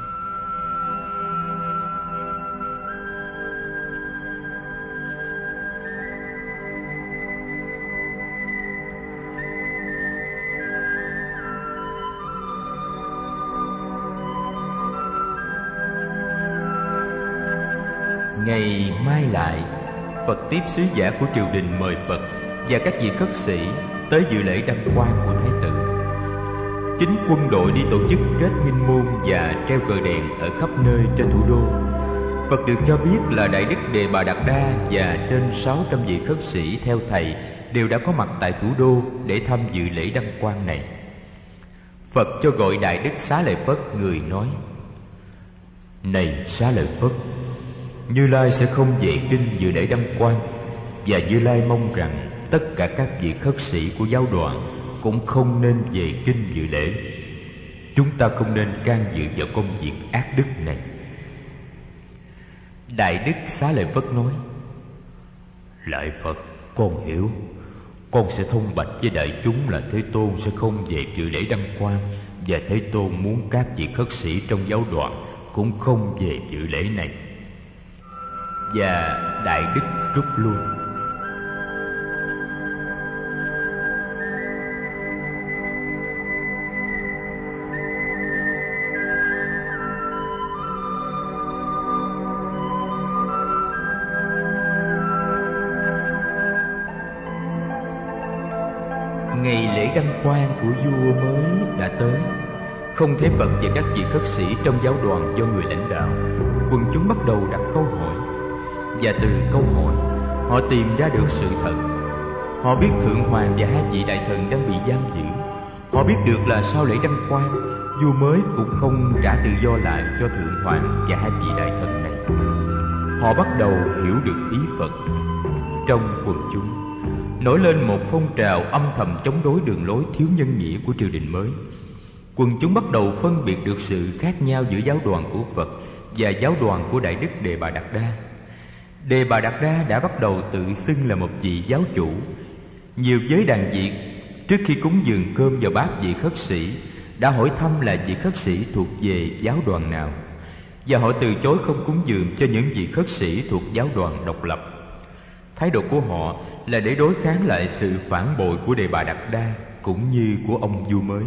Ngày mai lại, Phật tiếp sứ giả của triều đình mời Phật và các vị khất sĩ tới dự lễ đăng quang của Thái tử. Chính quân đội đi tổ chức kết nghinh môn và treo cờ đèn ở khắp nơi trên thủ đô. Phật được cho biết là Đại Đức Đề Bà Đạt Đa và trên 600 vị khất sĩ theo thầy đều đã có mặt tại thủ đô để tham dự lễ đăng quang này. Phật cho gọi Đại Đức Xá Lợi Phất, người nói: Này Xá Lợi Phất, Như Lai sẽ không về kinh dự lễ đăng quang, và Như Lai mong rằng tất cả các vị khất sĩ của giáo đoàn cũng không nên về kinh dự lễ. Chúng ta không nên can dự vào công việc ác đức này. Đại Đức Xá Lợi Phất nói: Lợi Phật, con hiểu. Con sẽ thông bạch với đại chúng là Thế Tôn sẽ không về dự lễ đăng quang, và Thế Tôn muốn các vị khất sĩ trong giáo đoàn cũng không về dự lễ này. Và Đại Đức rút lui. Ngày lễ đăng quang của vua mới đã tới. Không thấy Phật và các vị khất sĩ trong giáo đoàn do người lãnh đạo, quần chúng bắt đầu đặt câu hỏi. Và từ câu hỏi, họ tìm ra được sự thật. Họ biết Thượng Hoàng và 2 vị đại thần đang bị giam giữ. Họ biết được là sau lễ đăng quang, vua mới cũng không trả tự do lại cho Thượng Hoàng và 2 vị đại thần này. Họ bắt đầu hiểu được ý Phật. Trong quần chúng nổi lên một phong trào âm thầm chống đối đường lối thiếu nhân nghĩa của triều đình mới. Quần chúng bắt đầu phân biệt được sự khác nhau giữa giáo đoàn của Phật và giáo đoàn của Đại Đức Đề Bà Đạt Đa. Đề Bà Đạt Đa đã bắt đầu tự xưng là một vị giáo chủ. Nhiều giới đàn Việt trước khi cúng dường cơm vào bát vị khất sĩ đã hỏi thăm là vị khất sĩ thuộc về giáo đoàn nào, và họ từ chối không cúng dường cho những vị khất sĩ thuộc giáo đoàn độc lập. Thái độ của họ là để đối kháng lại sự phản bội của Đề Bà Đạt Đa cũng như của ông vua mới.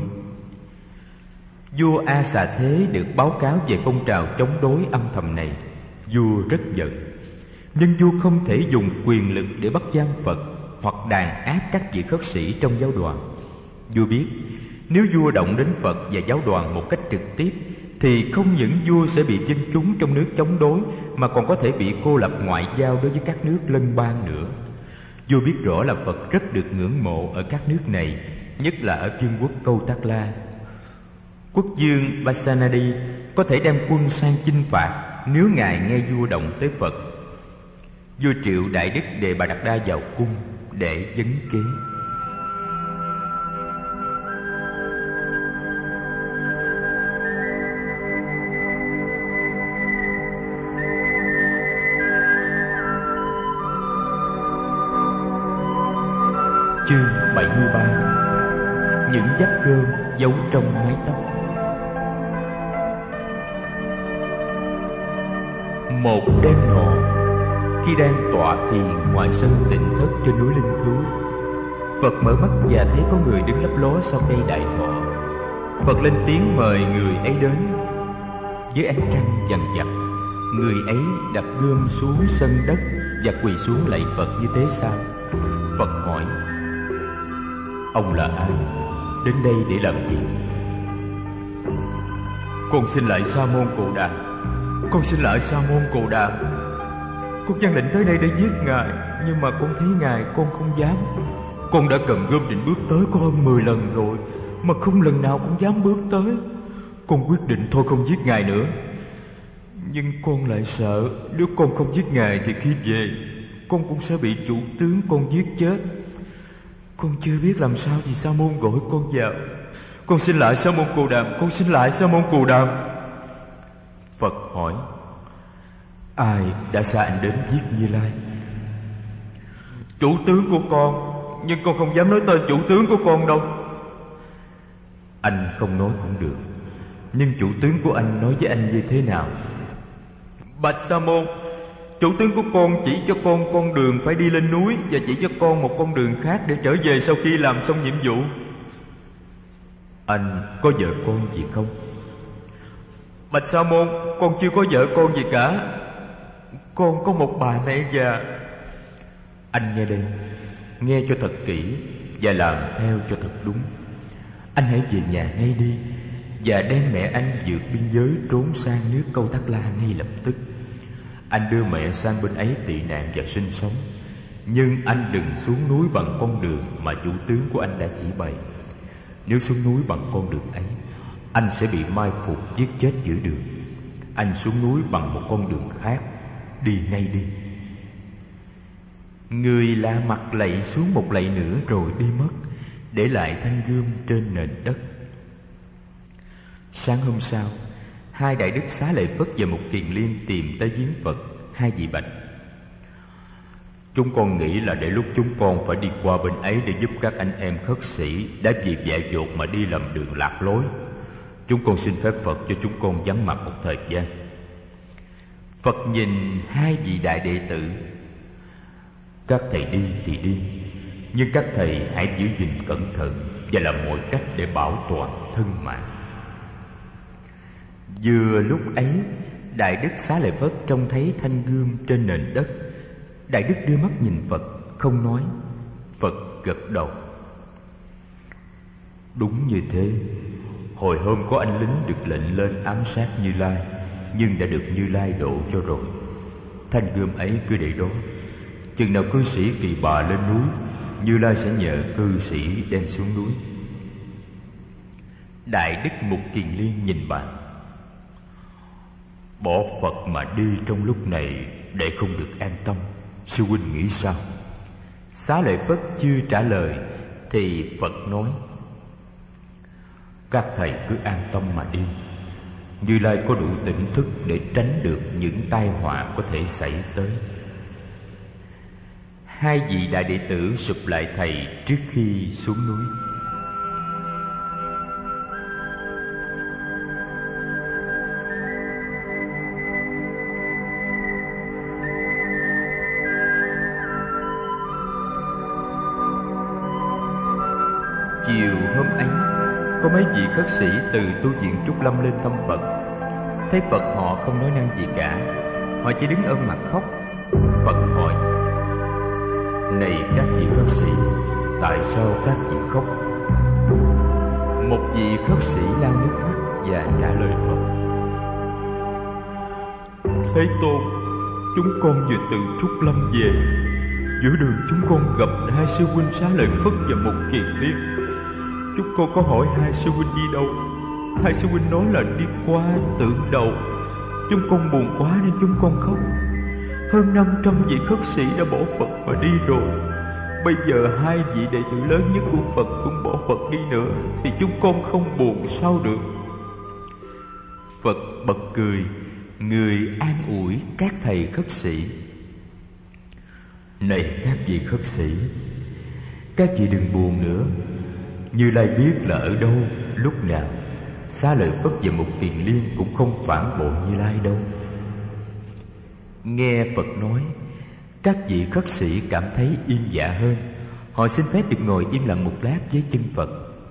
Vua A Xà Thế được báo cáo về phong trào chống đối âm thầm này. Vua rất giận, nhưng vua không thể dùng quyền lực để bắt giam Phật hoặc đàn áp các vị khất sĩ trong giáo đoàn. Vua biết nếu vua động đến Phật và giáo đoàn một cách trực tiếp thì không những vua sẽ bị dân chúng trong nước chống đối, mà còn có thể bị cô lập ngoại giao đối với các nước lân bang nữa. Vua biết rõ là Phật rất được ngưỡng mộ ở các nước này, nhất là ở vương quốc Câu Tác La. Quốc vương Basanadi có thể đem quân sang chinh phạt nếu ngài nghe vua động tới Phật. Vua triệu Đại Đức Đề Bà Đạt Đa vào cung để vấn kế. Chương 73. Những giấc cơm giấu trong mái tóc. Một đêm nọ, khi đang tọa thiền ngoài sân Tịnh Thất trên núi Linh Thú, Phật mở mắt và thấy có người đứng lấp ló sau cây đại thọ. Phật lên tiếng mời người ấy đến. Dưới ánh trăng vằn vặt, người ấy đặt gươm xuống sân đất và quỳ xuống lạy Phật như thế sao? Phật hỏi: Ông là ai? Đến đây để làm gì? Con xin lạy Sa môn Cồ Đàm. Con xin lạy Sa môn Cồ Đàm. Con vâng lệnh tới đây để giết ngài, nhưng mà con thấy ngài con không dám. Con đã cầm gươm định bước tới có hơn 10 lần rồi, mà không lần nào cũng dám bước tới. Con quyết định thôi không giết ngài nữa. Nhưng con lại sợ nếu con không giết ngài thì khi về con cũng sẽ bị chủ tướng con giết chết. Con chưa biết làm sao thì Sa môn gọi con vào. Con xin lại Sa môn Cồ Đàm. Con xin lại Sa môn Cồ Đàm. Phật hỏi: Ai đã sai anh đến giết Như Lai? Chủ tướng của con, nhưng con không dám nói tên chủ tướng của con đâu. Anh không nói cũng được, nhưng chủ tướng của anh nói với anh như thế nào? Bạch Sa môn, chủ tướng của con chỉ cho con đường phải đi lên núi, và chỉ cho con một con đường khác để trở về sau khi làm xong nhiệm vụ. Anh có vợ con gì không? Bạch Sa môn, con chưa có vợ con gì cả. Con có một bà mẹ già. Anh nghe đây, nghe cho thật kỹ. và làm theo cho thật đúng. Anh hãy về nhà ngay đi và đem mẹ anh vượt biên giới trốn sang nước Câu Tắc La ngay lập tức. Anh đưa mẹ sang bên ấy tị nạn và sinh sống. Nhưng anh đừng xuống núi bằng con đường mà chủ tướng của anh đã chỉ bày. Nếu xuống núi bằng con đường ấy, anh sẽ bị mai phục giết chết giữa đường. Anh xuống núi bằng một con đường khác. Đi ngay đi. Người lạ mặt lạy xuống một lạy nữa rồi đi mất, để lại thanh gươm trên nền đất. Sáng hôm sau, hai đại đức Xá Lợi Phất và Mục Kiền Liên tìm tới viếng Phật. Hai vị bạch: chúng con nghĩ là để lúc chúng con phải đi qua bên ấy để giúp các anh em khất sĩ đã vì dại dột mà đi lầm đường lạc lối. Chúng con xin phép Phật cho chúng con vắng mặt một thời gian. Phật nhìn hai vị đại đệ tử: các thầy đi thì đi, nhưng các thầy hãy giữ gìn cẩn thận và làm mọi cách để bảo toàn thân mạng. Vừa lúc ấy, đại đức Xá Lợi Phất trông thấy thanh gươm trên nền đất. Đại đức đưa mắt nhìn Phật, không nói. Phật gật đầu: đúng như thế. Hồi hôm có anh lính được lệnh lên ám sát Như Lai, nhưng đã được Như Lai độ cho rồi. Thanh gươm ấy cứ để đó. Chừng nào cư sĩ Kỳ Bà lên núi, Như Lai sẽ nhờ cư sĩ đem xuống núi. Đại đức Mục Kiền Liên nhìn bạn: bỏ Phật mà đi trong lúc này để không được an tâm, sư huynh nghĩ sao? Xá Lợi Phất chưa trả lời thì Phật nói: các thầy cứ an tâm mà đi. Như Lai có đủ tỉnh thức để tránh được những tai họa có thể xảy tới. Hai vị đại đệ tử sụp lại thầy trước khi xuống núi. Chiều hôm ấy, có mấy vị khất sĩ từ tu viện Trúc Lâm lên thăm Phật. Thấy Phật họ không nói năng gì cả, họ chỉ đứng ôm mặt khóc. Phật hỏi: này các vị khất sĩ, tại sao các vị khóc? Một vị khất sĩ lau nước mắt và trả lời Phật: Thế Tôn, chúng con vừa từ Trúc Lâm về. Giữa đường chúng con gặp hai sư huynh Xá Lợi Phất và Mục Kiền Liên. Chúng con có hỏi hai sư huynh đi đâu. Hai sư huynh nói là đi qua Tượng Đầu. Chúng con buồn quá nên chúng con khóc. Hơn 500 vị khất sĩ đã bỏ Phật mà đi rồi. Bây giờ hai vị đệ tử lớn nhất của Phật cũng bỏ Phật đi nữa, thì chúng con không buồn sao được. Phật bật cười, người an ủi các thầy khất sĩ: này các vị khất sĩ, các vị đừng buồn nữa. Như Lai biết là ở đâu, lúc nào. Xá Lợi Phất và Mục Kiền Liên cũng không phản bội Như Lai đâu. Nghe Phật nói, các vị khất sĩ cảm thấy yên dạ hơn. Họ xin phép được ngồi im lặng một lát với chân Phật.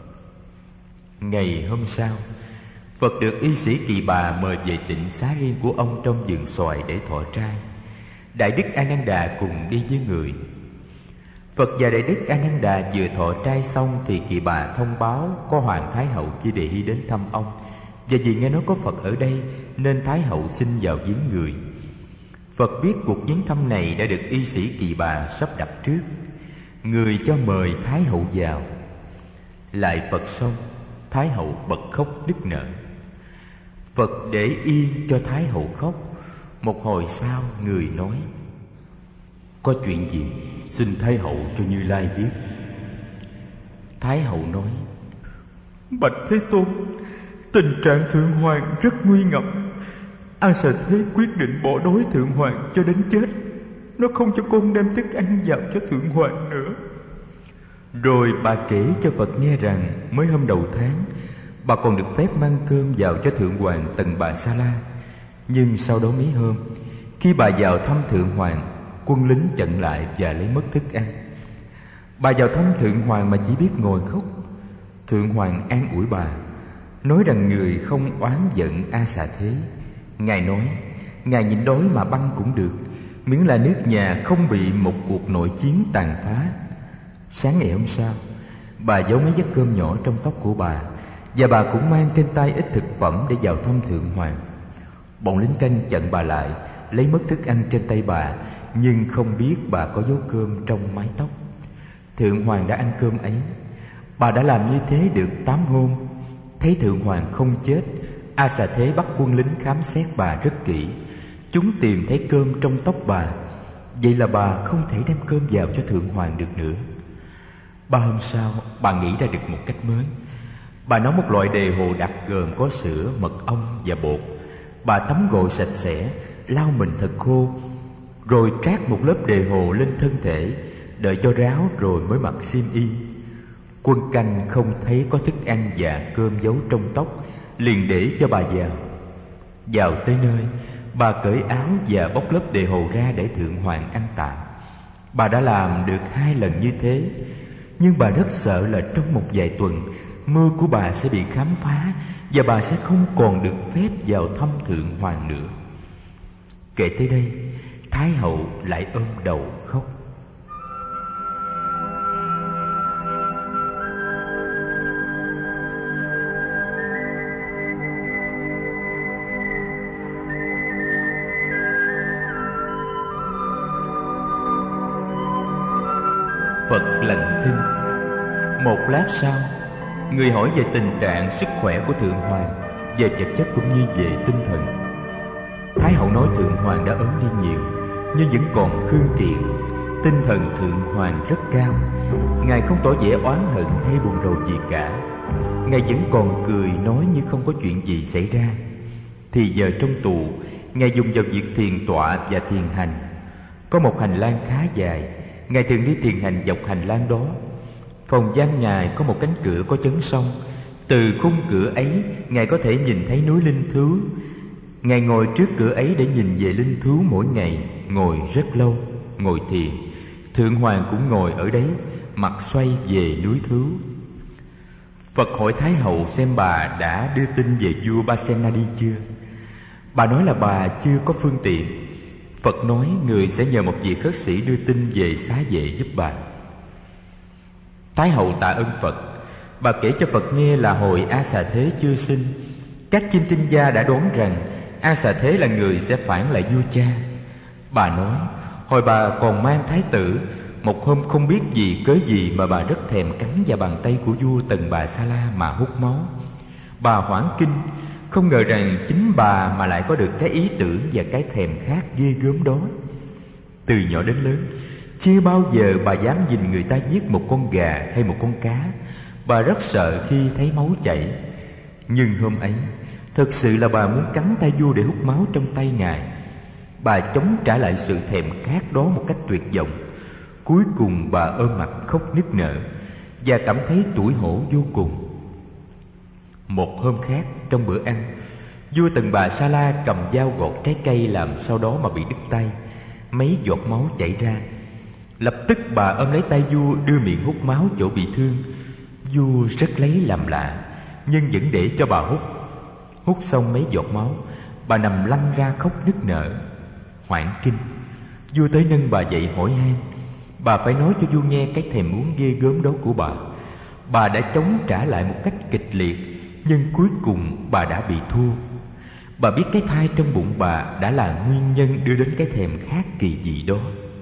Ngày hôm sau, Phật được y sĩ Kỳ Bà mời về tịnh xá riêng của ông trong vườn xoài để thọ trai. Đại đức A Nan Đà cùng đi với người. Phật và Đại đức A Nan Đà vừa thọ trai xong thì Kỳ Bà thông báo có Hoàng Thái Hậu Chi Đề Hy đến thăm ông, và vì nghe nói có Phật ở đây nên Thái Hậu xin vào viếng người. Phật biết cuộc viếng thăm này đã được y sĩ Kỳ Bà sắp đặt trước. Người cho mời Thái Hậu vào. Lại Phật xong, Thái Hậu bật khóc nức nở. Phật để yên cho Thái Hậu khóc. Một hồi sau, người nói: có chuyện gì xin Thái Hậu cho Như Lai biết. Thái Hậu nói: bạch Thế Tôn, tình trạng Thượng Hoàng rất nguy ngập. A Xà Thế quyết định bỏ đói Thượng Hoàng cho đến chết. Nó không cho con đem thức ăn vào cho Thượng Hoàng nữa. Rồi bà kể cho Phật nghe rằng mới hôm đầu tháng, bà còn được phép mang cơm vào cho Thượng Hoàng Tần Bà Sa La. Nhưng sau đó mấy hôm, khi bà vào thăm Thượng Hoàng, quân lính chặn lại và lấy mất thức ăn. Bà vào thăm Thượng Hoàng mà chỉ biết ngồi khóc. Thượng Hoàng an ủi bà, nói rằng người không oán giận A Xà Thế. Ngài nói, Ngài nhịn đói mà băng cũng được, miễn là nước nhà không bị một cuộc nội chiến tàn phá. Sáng ngày hôm sau, Bà giấu mấy vắt cơm nhỏ trong tóc của bà, và bà cũng mang trên tay ít thực phẩm để vào thăm Thượng Hoàng. Bọn lính canh chặn bà lại, lấy mất thức ăn trên tay bà, nhưng không biết bà có giấu cơm trong mái tóc. Thượng Hoàng đã ăn cơm ấy. Bà đã làm như thế được 8 hôm. Thấy Thượng Hoàng không chết, A Xà Thế bắt quân lính khám xét bà rất kỹ. Chúng tìm thấy cơm trong tóc bà. Vậy là bà không thể đem cơm vào cho Thượng Hoàng được nữa. 3 hôm sau, bà nghĩ ra được một cách mới. Bà nấu một loại đề hồ đặc gồm có sữa, mật ong và bột. Bà tắm gội sạch sẽ, lau mình thật khô, rồi trát một lớp đề hồ lên thân thể, đợi cho ráo rồi mới mặc xiêm y. Quân canh không thấy có thức ăn và cơm giấu trong tóc, liền để cho bà vào. Vào tới nơi, bà cởi áo và bóc lớp đề hồ ra để Thượng Hoàng ăn tạm. Bà đã làm được 2 lần như thế, nhưng bà rất sợ là trong một vài tuần, mưu của bà sẽ bị khám phá và bà sẽ không còn được phép vào thăm Thượng Hoàng nữa. Kể tới đây, Thái hậu lại ôm đầu khóc. Phật lặng thinh. Một lát sau, người hỏi về tình trạng sức khỏe của Thượng Hoàng, về vật chất cũng như về tinh thần. Thái hậu nói Thượng Hoàng đã ốm đi nhiều, nhưng vẫn còn khương triện. Tinh thần Thượng Hoàng rất cao. Ngài không tỏ vẻ oán hận hay buồn rầu gì cả. Ngài vẫn còn cười nói như không có chuyện gì xảy ra. Thì giờ trong tù, Ngài dùng vào việc thiền tọa và thiền hành. Có một hành lang khá dài, Ngài thường đi thiền hành dọc hành lang đó. Phòng giam Ngài có một cánh cửa có chấn song. Từ khung cửa ấy, Ngài có thể nhìn thấy núi linh thú. Ngài ngồi trước cửa ấy để nhìn về linh thú mỗi ngày, ngồi rất lâu, ngồi thiền. Thượng Hoàng cũng ngồi ở đấy, mặt xoay về núi thú. Phật hỏi Thái hậu xem bà đã đưa tin về vua Pasenadi chưa. Bà nói là bà chưa có phương tiện. Phật nói người sẽ nhờ một vị khất sĩ đưa tin về xá vệ giúp bà. Thái hậu tạ ơn Phật. Bà kể cho Phật nghe là hồi A Xà Thế chưa sinh, các chiêm tinh gia đã đoán rằng A Xà Thế là người sẽ phản lại vua cha. Bà nói hồi bà còn mang thái tử, một hôm không biết vì cớ gì mà bà rất thèm cắn vào bàn tay của vua Tần Bà Sa La mà hút máu. Bà hoảng kinh, không ngờ rằng chính bà mà lại có được cái ý tưởng và cái thèm khát ghê gớm đó. Từ nhỏ đến lớn, chưa bao giờ bà dám nhìn người ta giết một con gà hay một con cá. Bà rất sợ khi thấy máu chảy. Nhưng hôm ấy, thực sự là bà muốn cắn tay vua để hút máu trong tay Ngài. Bà chống trả lại sự thèm khát đó một cách tuyệt vọng. Cuối cùng bà ôm mặt khóc nức nở và cảm thấy tủi hổ vô cùng. Một hôm khác, trong bữa ăn, vua Tần Bà Sa La cầm dao gọt trái cây, làm sau đó mà bị đứt tay. Mấy giọt máu chảy ra. Lập tức bà ôm lấy tay vua, đưa miệng hút máu chỗ bị thương. Vua rất lấy làm lạ, nhưng vẫn để cho bà hút. Hút xong mấy giọt máu, bà nằm lăn ra khóc nức nở. Hoảng kinh, vua tới nâng bà dậy hỏi han. Bà phải nói cho vua nghe cái thèm muốn ghê gớm đó của bà. Bà đã chống trả lại một cách kịch liệt, nhưng cuối cùng bà đã bị thua. Bà biết cái thai trong bụng bà đã là nguyên nhân đưa đến cái thèm khát kỳ dị đó.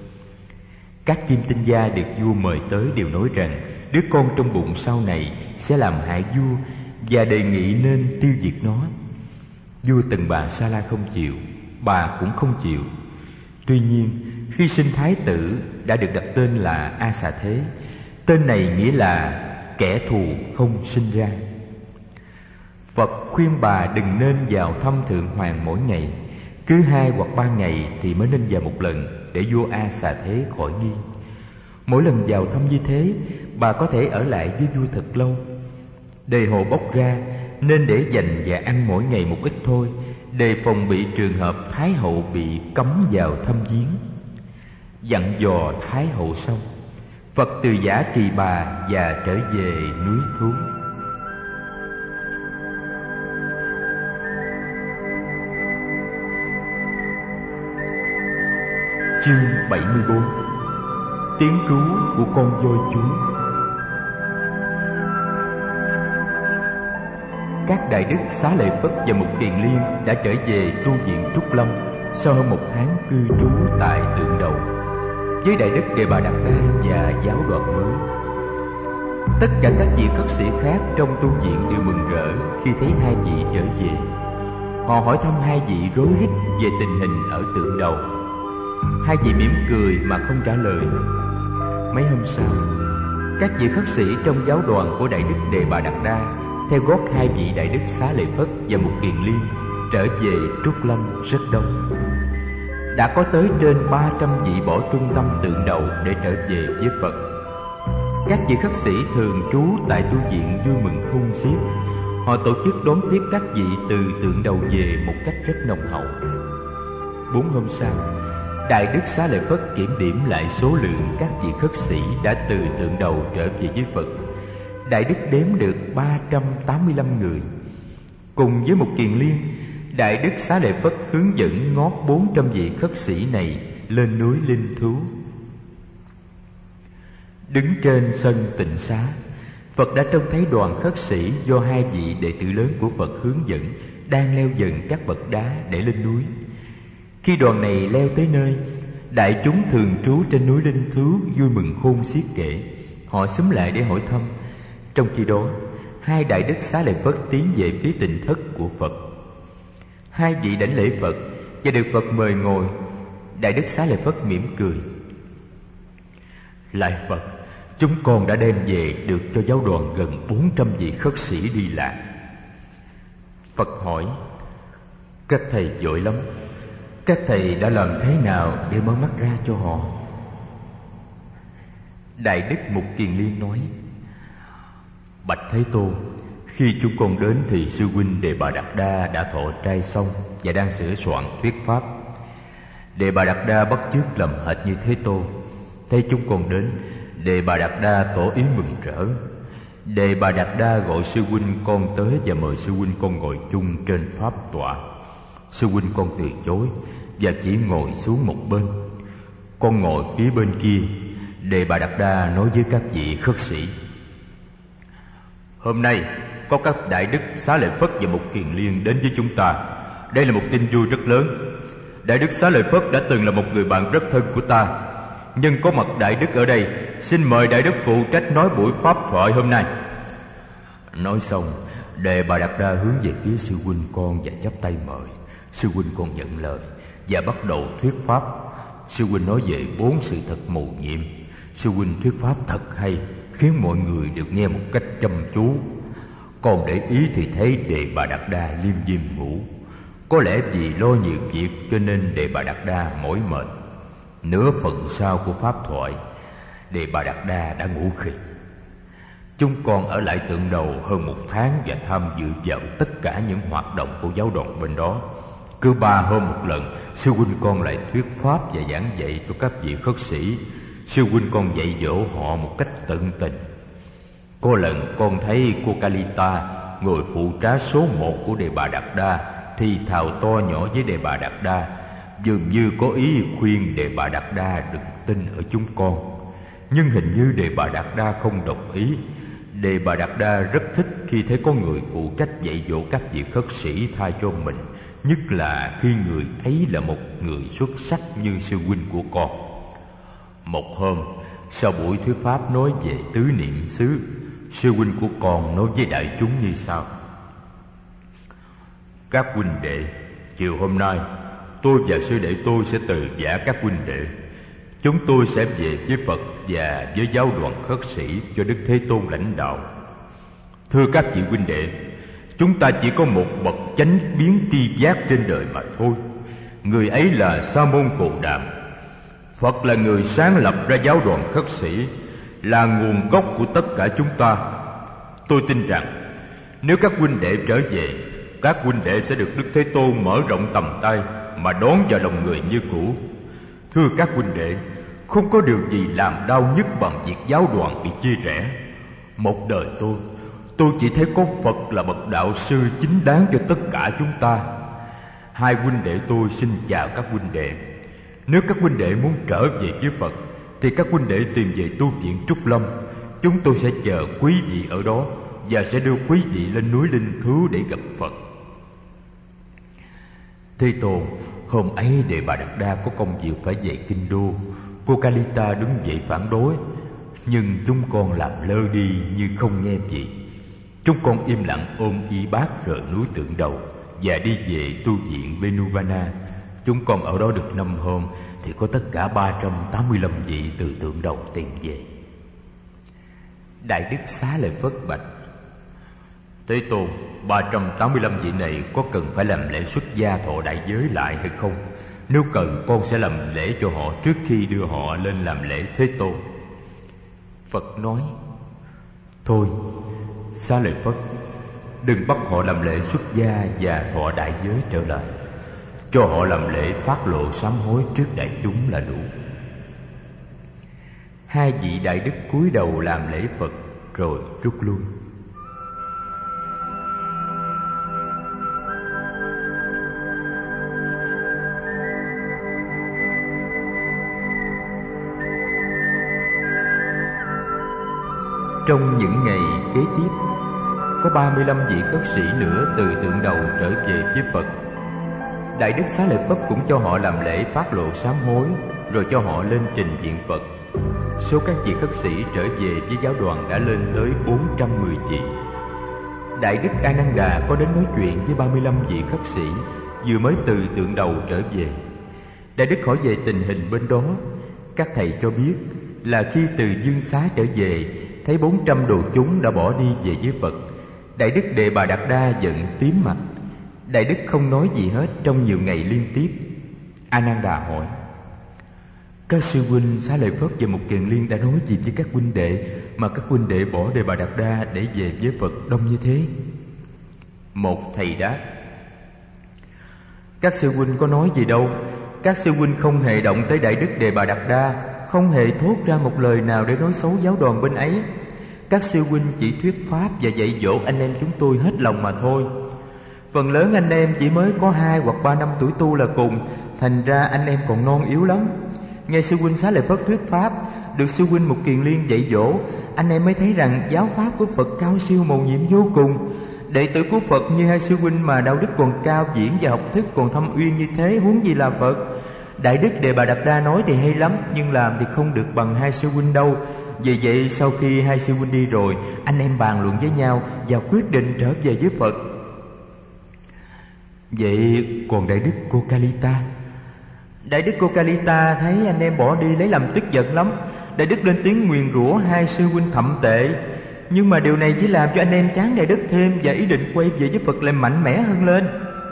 Các chiêm tinh gia được vua mời tới đều nói rằng đứa con trong bụng sau này sẽ làm hại vua và đề nghị nên tiêu diệt nó. Vua Tần Bà Sa La không chịu, bà cũng không chịu. Tuy nhiên, khi sinh thái tử đã được đặt tên là A Xà Thế. Tên này nghĩa là kẻ thù không sinh ra. Phật khuyên bà đừng nên vào thăm Thượng Hoàng mỗi ngày, cứ 2 hoặc 3 ngày thì mới nên vào một lần, để vua A Xà Thế khỏi nghi. Mỗi lần vào thăm như thế, bà có thể ở lại với vua thật lâu. Đề hồ bốc ra nên để dành và ăn mỗi ngày một ít thôi, đề phòng bị trường hợp Thái hậu bị cấm vào thăm viếng. Dặn dò Thái hậu xong, Phật từ giả Kỳ Bà và trở về núi thú. Chương 74. Tiếng rú của con voi chúa. các đại đức Xá Lợi Phất và Mục Kiền Liên đã trở về tu viện Trúc Lâm sau hơn 1 tháng cư trú tại Tượng Đầu với đại đức Đề Bà Đạt Đa và giáo đoàn mới. Tất cả các vị khất sĩ khác trong tu viện đều mừng rỡ khi thấy hai vị trở về. Họ hỏi thăm hai vị rối rít về tình hình ở Tượng Đầu. Hai vị mỉm cười mà không trả lời. Mấy hôm sau, các vị khất sĩ trong giáo đoàn của đại đức Đề Bà Đạt Đa theo gót hai vị đại đức Xá Lợi Phất và Mục Kiền Liên trở về Trúc Lâm rất đông. Đã có tới trên 300 vị bỏ trung tâm Tượng Đầu để trở về với Phật. Các vị khất sĩ thường trú tại tu viện vui mừng khôn xiết. Họ tổ chức đón tiếp các vị từ Tượng Đầu về một cách rất nồng hậu. 4 hôm sau, đại đức Xá Lợi Phất kiểm điểm lại số lượng các vị khất sĩ đã từ Tượng Đầu trở về với Phật. Đại đức đếm được 385 người. Cùng với Mục Kiền Liên, đại đức Xá Lợi Phất hướng dẫn ngót 400 vị khất sĩ này lên núi Linh Thú. Đứng trên sân Tịnh Xá, Phật đã trông thấy đoàn khất sĩ do hai vị đệ tử lớn của Phật hướng dẫn đang leo dần các bậc đá để lên núi. Khi đoàn này leo tới nơi, đại chúng thường trú trên núi Linh Thú vui mừng khôn xiết kể. Họ xúm lại để hỏi thăm. Trong khi đó, hai đại đức Xá Lợi Phất tiến về phía tịnh thất của Phật. Hai vị đảnh lễ Phật và được Phật mời ngồi. Đại đức Xá Lợi Phất mỉm cười. Lạy Phật, chúng con đã đem về được cho giáo đoàn gần 400 vị khất sĩ đi lạc. Phật hỏi: các thầy giỏi lắm. Các thầy đã làm thế nào để mở mắt ra cho họ? Đại đức Mục Kiền Liên nói: bạch Thế Tôn, khi chúng con đến thì sư huynh Đề Bà Đạt Đa đã thọ trai xong và đang sửa soạn thuyết pháp. Đề Bà Đạt Đa bắt chước làm hệt như Thế Tôn. Thấy chúng con đến, Đề Bà Đạt Đa tỏ ý mừng rỡ. Đề Bà Đạt Đa gọi sư huynh con tới và mời sư huynh con ngồi chung trên pháp tọa. Sư huynh con từ chối và chỉ ngồi xuống một bên. Con ngồi phía bên kia. Đề Bà Đạt Đa nói với các vị khất sĩ: hôm nay có các đại đức Xá Lợi Phất và Mục Kiền Liên đến với chúng ta. Đây là một tin vui rất lớn. Đại đức Xá Lợi Phất đã từng là một người bạn rất thân của ta. Nhưng có mặt đại đức ở đây, xin mời đại đức phụ trách nói buổi pháp thoại hôm nay. Nói xong, Đề Bà Đạt Đa hướng về phía sư huynh con và chắp tay mời. Sư huynh con nhận lời và bắt đầu thuyết pháp. Sư huynh nói về 4 sự thật mầu nhiệm. Sư huynh thuyết pháp thật hay, khiến mọi người được nghe một cách chăm chú. Còn để ý thì thấy Đề Bà Đạt Đa liêm diêm ngủ. Có lẽ vì lo nhiều việc cho nên Đề Bà Đạt Đa mỏi mệt. Nửa phần sau của pháp thoại, Đề Bà Đạt Đa đã ngủ khì. Chúng con ở lại Tượng Đầu hơn 1 tháng và tham dự vào tất cả những hoạt động của giáo đoàn bên đó. Cứ 3 hôm một lần, sư huynh con lại thuyết pháp và giảng dạy cho các vị khất sĩ. Sư huynh con dạy dỗ họ một cách tận tình. Có lần con thấy cô Kalita, người phụ trá số 1 của Đề Bà Đạt Đa, thì thào to nhỏ với Đề Bà Đạt Đa, dường như có ý khuyên Đề Bà Đạt Đa đừng tin ở chúng con. Nhưng hình như Đề Bà Đạt Đa không đồng ý. Đề Bà Đạt Đa rất thích khi thấy có người phụ trách dạy dỗ các vị khất sĩ thay cho mình, nhất là khi người ấy là một người xuất sắc như sư huynh của con. Một hôm, sau buổi thuyết pháp nói về tứ niệm xứ, sư huynh của con nói với đại chúng như sau: các huynh đệ, chiều hôm nay tôi và sư đệ tôi sẽ từ giã các huynh đệ. Chúng tôi sẽ về với Phật và với giáo đoàn khất sĩ cho Đức Thế Tôn lãnh đạo. Thưa các vị huynh đệ, chúng ta chỉ có một bậc chánh biến tri giác trên đời mà thôi. Người ấy là Sa môn Cồ Đàm. Phật là người sáng lập ra giáo đoàn khất sĩ, là nguồn gốc của tất cả chúng ta. Tôi tin rằng nếu các huynh đệ trở về, các huynh đệ sẽ được Đức Thế Tôn mở rộng tầm tay mà đón vào lòng người như cũ. Thưa các huynh đệ, không có điều gì làm đau nhất bằng việc giáo đoàn bị chia rẽ. Một đời tôi chỉ thấy có Phật là bậc đạo sư chính đáng cho tất cả chúng ta. Hai huynh đệ tôi xin chào các huynh đệ. Nếu các huynh đệ muốn trở về với Phật thì các huynh đệ tìm về tu viện Trúc Lâm. Chúng tôi sẽ chờ quý vị ở đó. và sẽ đưa quý vị lên núi Linh Thú để gặp Phật. Thế Tôn, hôm ấy Đề Bà Đạt Đa có công việc phải về kinh đô. Cô Kalita đứng dậy phản đối, nhưng chúng con làm lơ đi như không nghe gì. Chúng con im lặng ôm y bát rời núi Tượng Đầu và đi về tu viện Venuvana. Chúng con ở đó được 5 hôm thì có tất cả 385 vị từ Tượng Đầu tìm về. Đại Đức Xá Lợi Phất bạch: Thế Tôn, 385 vị này có cần phải làm lễ xuất gia thọ đại giới lại hay không? Nếu cần, con sẽ làm lễ cho họ trước khi đưa họ lên làm lễ Thế Tôn. Phật nói: Thôi, Xá Lợi Phất, đừng bắt họ làm lễ xuất gia và thọ đại giới trở lại. Cho họ làm lễ phát lộ sám hối trước đại chúng là đủ. Hai vị đại đức cúi đầu làm lễ Phật rồi rút lui. Trong những ngày kế tiếp, có 35 vị khất sĩ nữa từ Tượng Đầu trở về với Phật. Đại Đức Xá Lợi Phất cũng cho họ làm lễ phát lộ sám hối, rồi cho họ lên trình diện Phật. Số các vị khất sĩ trở về với giáo đoàn đã lên tới 410 vị. Đại Đức A Nan Đà có đến nói chuyện với 35 vị khất sĩ vừa mới từ Tượng Đầu trở về. Đại Đức hỏi về tình hình bên đó. Các thầy cho biết là khi từ Dương Xá trở về, thấy 400 đồ chúng đã bỏ đi về với Phật. Đại Đức Đề Bà Đạt Đa giận tím mặt. Đại Đức không nói gì hết trong nhiều ngày liên tiếp. A Nan Đà hỏi: Các sư huynh Xá Lợi Phất và Mục Kiền Liên đã nói gì với các huynh đệ mà các huynh đệ bỏ Đề Bà Đạt Đa để về với Phật đông như thế? Một thầy đáp: Các sư huynh có nói gì đâu. Các sư huynh không hề động tới Đại Đức Đề Bà Đạt Đa, không hề thốt ra một lời nào để nói xấu giáo đoàn bên ấy. Các sư huynh chỉ thuyết pháp và dạy dỗ anh em chúng tôi hết lòng mà thôi. Phần lớn anh em chỉ mới có 2 hoặc 3 năm tuổi tu là cùng, thành ra anh em còn non yếu lắm. Nghe sư huynh Xá Lợi Phất thuyết pháp, được sư huynh Mục Kiền Liên dạy dỗ, anh em mới thấy rằng giáo pháp của Phật cao siêu mầu nhiệm vô cùng. Đệ tử của Phật như hai sư huynh mà đạo đức còn cao diễn và học thức còn thâm uyên như thế, huống gì là Phật. Đại Đức Đề Bà Đạt Đa nói thì hay lắm, nhưng làm thì không được bằng hai sư huynh đâu. Vì vậy sau khi hai sư huynh đi rồi, anh em bàn luận với nhau và quyết định trở về với Phật. Vậy còn Đại Đức Cô Kalita? Đại Đức Cô Kalita thấy anh em bỏ đi lấy làm tức giận lắm. Đại Đức lên tiếng nguyền rủa hai sư huynh thậm tệ. Nhưng mà điều này chỉ làm cho anh em chán Đại Đức thêm, và ý định quay về với Phật lại mạnh mẽ hơn lên.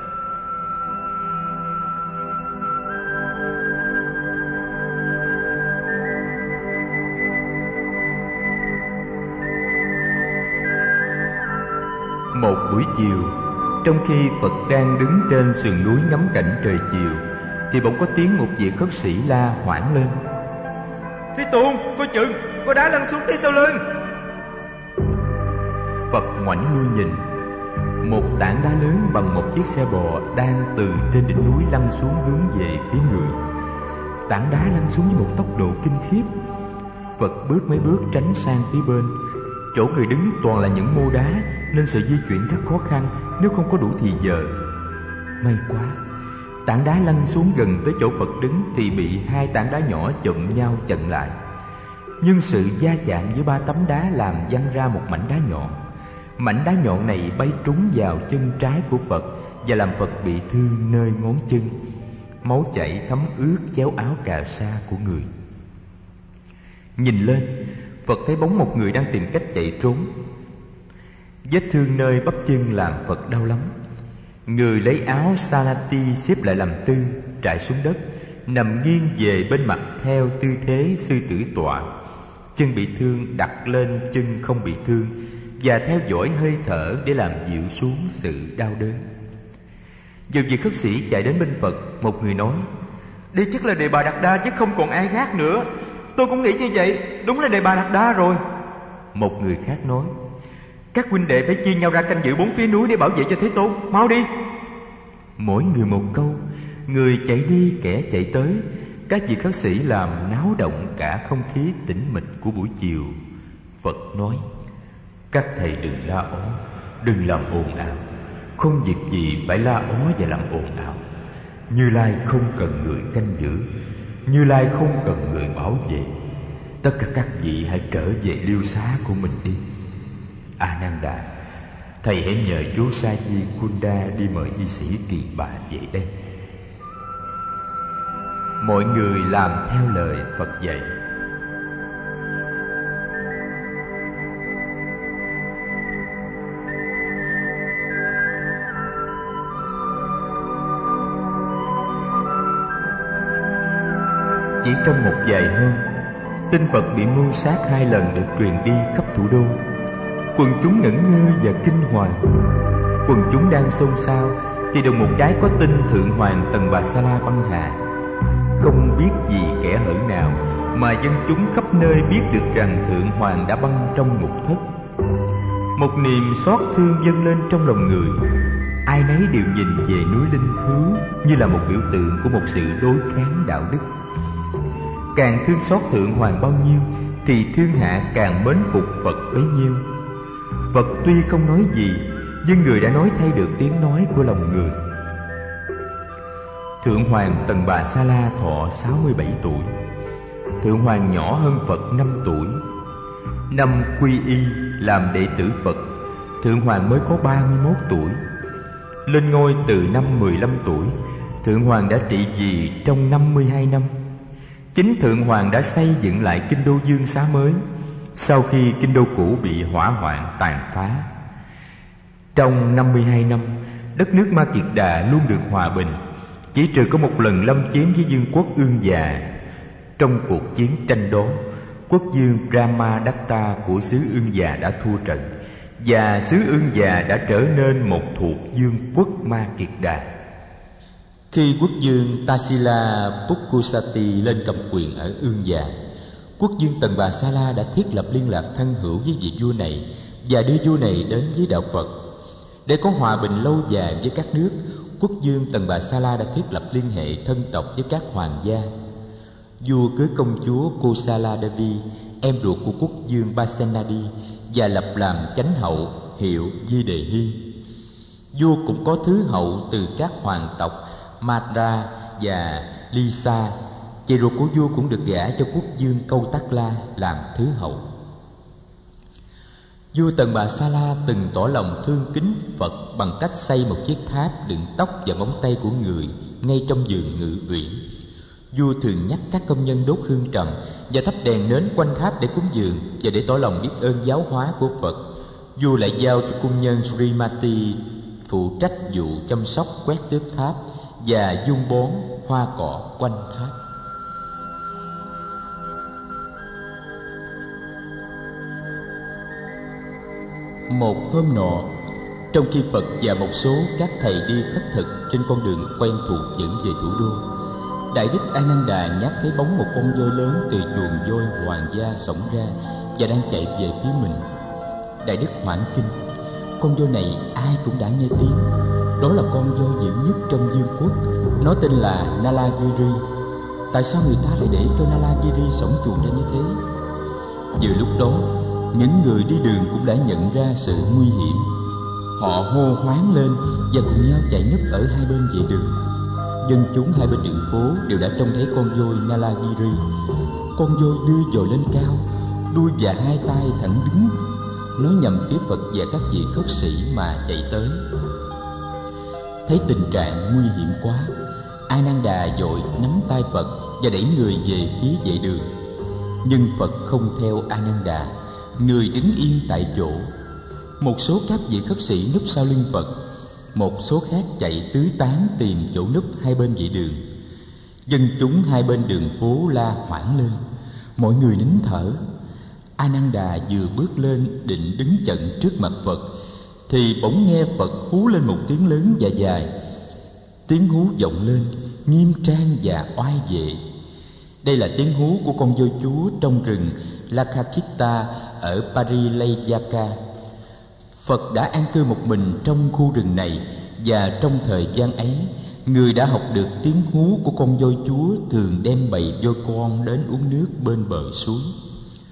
Một buổi chiều, trong khi Phật đang đứng trên sườn núi ngắm cảnh trời chiều, thì bỗng có tiếng một vị khất sĩ la hoảng lên: Thế Tôn, coi chừng, có đá lăn xuống phía sau lưng. Phật ngoảnh lui nhìn. Một tảng đá lớn bằng một chiếc xe bò đang từ trên đỉnh núi lăn xuống hướng về phía người. Tảng đá lăn xuống với một tốc độ kinh khiếp. Phật bước mấy bước tránh sang phía bên. Chỗ người đứng toàn là những mô đá, nên sự di chuyển rất khó khăn nếu không có đủ thì giờ. May quá, tảng đá lăn xuống gần tới chỗ Phật đứng thì bị hai tảng đá nhỏ chụm nhau chặn lại. Nhưng sự va chạm với 3 tấm đá làm văng ra một mảnh đá nhọn. Mảnh đá nhọn này bay trúng vào chân trái của Phật và làm Phật bị thương nơi ngón chân. Máu chảy thấm ướt chéo áo cà sa của người. Nhìn lên, Phật thấy bóng một người đang tìm cách chạy trốn. Vết thương nơi bắp chân làm Phật đau lắm. Người lấy áo Sanati xếp lại làm tư, trải xuống đất, nằm nghiêng về bên mặt theo tư thế sư tử tọa. Chân bị thương đặt lên chân không bị thương, và theo dõi hơi thở để làm dịu xuống sự đau đớn. Giờ vị khất sĩ chạy đến bên Phật. Một người nói: Đây chắc là Đề Bà Đạt Đa chứ không còn ai khác nữa. Tôi cũng nghĩ như vậy, đúng là Đề Bà Đạt Đa rồi. Một người khác nói: Các huynh đệ phải chia nhau ra canh giữ 4 phía núi để bảo vệ cho Thế Tôn, mau đi. Mỗi người một câu, người chạy đi kẻ chạy tới. Các vị khất sĩ làm náo động cả không khí tĩnh mịch của buổi chiều. Phật nói: Các thầy đừng la ó, đừng làm ồn ào. Không việc gì phải la ó và làm ồn ào. Như Lai không cần người canh giữ, Như Lai không cần người bảo vệ. Tất cả các vị hãy trở về liêu xá của mình đi. A Nan Đà, thầy hãy nhờ chú Sa Di Kunda đi mời y sĩ Tỳ Bà về đây. Mọi người làm theo lời Phật dạy. Chỉ trong một vài hôm, tin Phật bị mưu sát 2 lần được truyền đi khắp thủ đô. Quần chúng ngẩn ngơ và kinh hoàng. Quần chúng đang xôn xao thì đùng một cái có tin Thượng Hoàng Tần Bà Sa La băng hà. Không biết vì kẻ hở nào mà dân chúng khắp nơi biết được rằng Thượng Hoàng đã băng trong ngục thất. Một niềm xót thương dâng lên trong lòng người. Ai nấy đều nhìn về núi Linh Thứ như là một biểu tượng của một sự đối kháng đạo đức. Càng thương xót Thượng Hoàng bao nhiêu thì thiên hạ càng mến phục Phật bấy nhiêu. Phật tuy không nói gì, nhưng người đã nói thay được tiếng nói của lòng người. Thượng Hoàng Tần Bà Sa La thọ 67 tuổi. Thượng Hoàng nhỏ hơn Phật 5 tuổi. Năm quy y làm đệ tử Phật, Thượng Hoàng mới có 31 tuổi. Lên ngôi từ năm 15 tuổi, Thượng Hoàng đã trị vì trong 52 năm. Chính Thượng Hoàng đã xây dựng lại kinh đô Dương Xá mới sau khi kinh đô cũ bị hỏa hoạn tàn phá. Trong 52 năm, đất nước Ma Kiệt Đà luôn được hòa bình, chỉ trừ có một lần lâm chiếm với vương quốc Ương Già. Trong cuộc chiến tranh đó, quốc vương Brahmadatta của xứ Ương Già đã thua trận, và xứ Ương Già đã trở nên một thuộc vương quốc Ma Kiệt Đà. Khi quốc vương Tasila Pukkusati lên cầm quyền ở Ương Già, quốc vương Tần Bà Sa La đã thiết lập liên lạc thân hữu với vị vua này và đưa vua này đến với đạo Phật. Để có hòa bình lâu dài với các nước, quốc vương Tần Bà Sa La đã thiết lập liên hệ thân tộc với các hoàng gia. Vua cưới công chúa Kosala Devi, em ruột của quốc vương Pasenadi, và lập làm chánh hậu hiệu Di Đề Hy. Vua cũng có thứ hậu từ các hoàng tộc Madra và Lisa. Chị ruột của vua cũng được gả cho quốc vương Câu Tát La làm thứ hậu. Vua Tần Bà Sa La từng tỏ lòng thương kính Phật bằng cách xây một chiếc tháp đựng tóc và móng tay của người ngay trong vườn Ngự Uyển. Vua thường nhắc các công nhân đốt hương trầm và thắp đèn nến quanh tháp để cúng dường, và để tỏ lòng biết ơn giáo hóa của Phật, vua lại giao cho cung nhân Srimati phụ trách vụ chăm sóc quét tước tháp và vun bón hoa cỏ quanh tháp. Một hôm nọ, trong khi Phật và một số các thầy đi khất thực trên con đường quen thuộc dẫn về thủ đô, Đại đức A Nan Đà nhát thấy bóng một con voi lớn từ chuồng voi hoàng gia xổng ra và đang chạy về phía mình. Đại đức hoảng kinh. Con voi này ai cũng đã nghe tiếng. Đó là con voi dữ nhất trong vương quốc. Nó tên là Nalagiri. Tại sao người ta lại để cho Nalagiri xổng chuồng ra như thế? Vừa lúc đó, những người đi đường cũng đã nhận ra sự nguy hiểm. Họ hô hoáng lên và cùng nhau chạy núp ở hai bên vệ đường. Dân chúng hai bên đường phố đều đã trông thấy con voi Nalagiri. Con voi đưa dồi lên cao, đuôi và hai tay thẳng đứng. Nó nhằm phía Phật và các vị khất sĩ mà chạy tới. Thấy tình trạng nguy hiểm quá, A Nan Đà vội nắm tay Phật và đẩy người về phía vệ đường. Nhưng Phật không theo A Nan Đà, người đứng yên tại chỗ. Một số các vị khất sĩ núp sau lưng Phật, một số khác chạy tứ tán tìm chỗ núp hai bên vệ đường. Dân chúng hai bên đường phố la hoảng lên, mọi người nín thở. A Nan Đà vừa bước lên định đứng chận trước mặt Phật thì bỗng nghe Phật hú lên một tiếng lớn và dài. Tiếng hú vọng lên nghiêm trang và oai vệ. Đây là tiếng hú của con voi chúa trong rừng Lakakita ở Parilayaka. Phật đã an cư một mình trong khu rừng này, và trong thời gian ấy, người đã học được tiếng hú của con voi chúa thường đem bầy voi con đến uống nước bên bờ suối.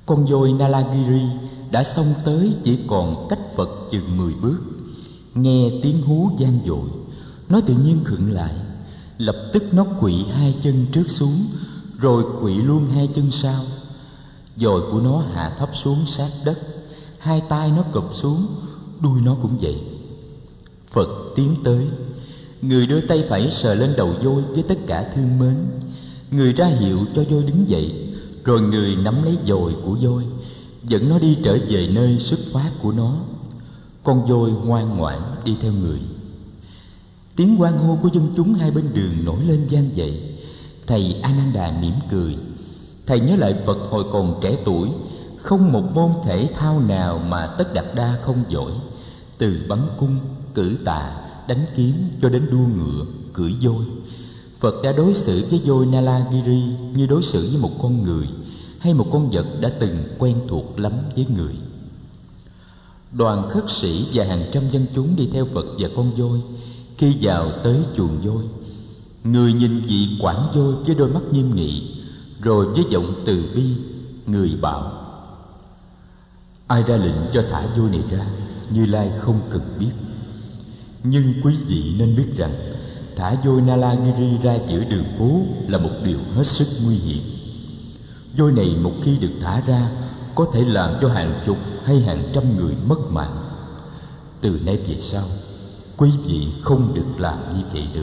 Con voi Nalagiri đã xông tới chỉ còn cách Phật chừng 10 bước. Nghe tiếng hú vang dội, nó tự nhiên khựng lại. Lập tức nó khuỵu hai chân trước xuống, rồi khuỵu luôn hai chân sau. Dòi của nó hạ thấp xuống sát đất, hai tay nó cụp xuống, đuôi nó cũng vậy. Phật tiến tới, người đưa tay phải sờ lên đầu voi với tất cả thương mến. Người ra hiệu cho voi đứng dậy, rồi người nắm lấy dòi của voi, dẫn nó đi trở về nơi xuất phát của nó. Con voi ngoan ngoãn đi theo người. Tiếng hoan hô của dân chúng hai bên đường nổi lên vang dậy. Thầy Ananda mỉm cười. Thầy nhớ lại Phật hồi còn trẻ tuổi, không một môn thể thao nào mà Tất Đạt Đa không giỏi. Từ bắn cung, cử tạ, đánh kiếm cho đến đua ngựa, cưỡi voi, Phật đã đối xử với voi Nalagiri như đối xử với một con người hay một con vật đã từng quen thuộc lắm với người. Đoàn khất sĩ và hàng trăm dân chúng đi theo Phật và con voi. Khi vào tới chuồng voi, người nhìn vị quản voi với đôi mắt nghiêm nghị, rồi với giọng từ bi, người bảo: ai ra lệnh cho thả voi này ra, Như Lai không cần biết. Nhưng quý vị nên biết rằng thả voi Nalagiri ra giữa đường phố là một điều hết sức nguy hiểm. Voi này một khi được thả ra, có thể làm cho hàng chục hay hàng trăm người mất mạng. Từ nay về sau, quý vị không được làm như vậy nữa.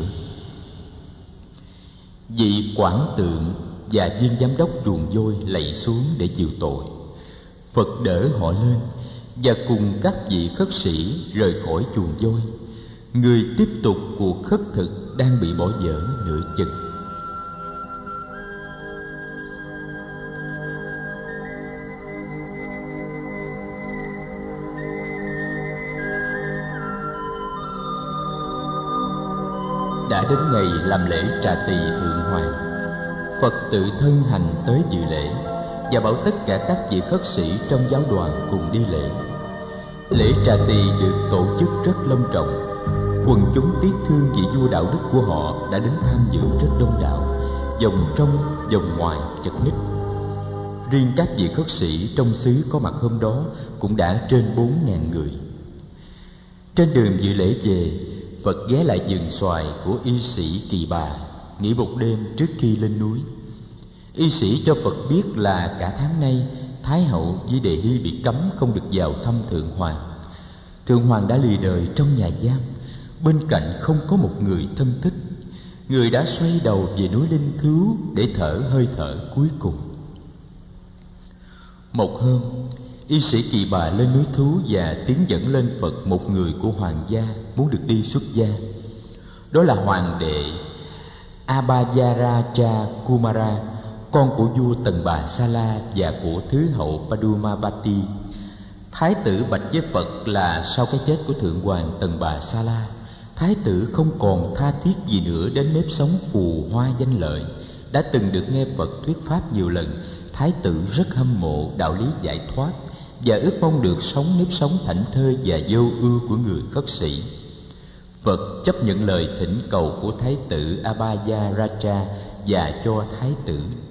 Vị quản tượng và viên giám đốc chuồng voi lạy xuống để chịu tội. Phật đỡ họ lên và cùng các vị khất sĩ rời khỏi chuồng voi. Người tiếp tục cuộc khất thực đang bị bỏ dở nửa chừng. Đã đến ngày làm lễ trà tỳ thượng hoàng. Phật tự thân hành tới dự lễ và bảo tất cả các vị khất sĩ trong giáo đoàn cùng đi lễ. Lễ trà tỳ được tổ chức rất long trọng. Quần chúng tiếc thương vị vua đạo đức của họ đã đến tham dự rất đông đảo, vòng trong vòng ngoài chật ních. Riêng các vị khất sĩ trong xứ có mặt hôm đó cũng đã trên 4.000 người. Trên đường dự lễ về, Phật ghé lại vườn xoài của y sĩ Kỳ Bà, nghỉ một đêm trước khi lên núi. Y sĩ cho Phật biết là cả tháng nay Thái hậu với Đề Hy bị cấm không được vào thăm Thượng Hoàng. Thượng Hoàng đã lìa đời trong nhà giam, bên cạnh không có một người thân thích. Người đã xoay đầu về núi Linh Thứu để thở hơi thở cuối cùng. Một hôm, y sĩ Kỳ Bà lên núi Thú và tiến dẫn lên Phật một người của hoàng gia muốn được đi xuất gia. Đó là hoàng đệ Abhayaraja Kumara, con của vua Tần Bà Sa La và của thứ hậu Padumabati. Thái tử bạch với Phật là sau cái chết của thượng hoàng Tần Bà Sa La, Thái tử không còn tha thiết gì nữa đến nếp sống phù hoa danh lợi. Đã từng được nghe Phật thuyết pháp nhiều lần, Thái tử rất hâm mộ đạo lý giải thoát và ước mong được sống nếp sống thảnh thơi và vô ưu của người khất sĩ. Phật chấp nhận lời thỉnh cầu của Thái tử Abhayaraja và cho Thái tử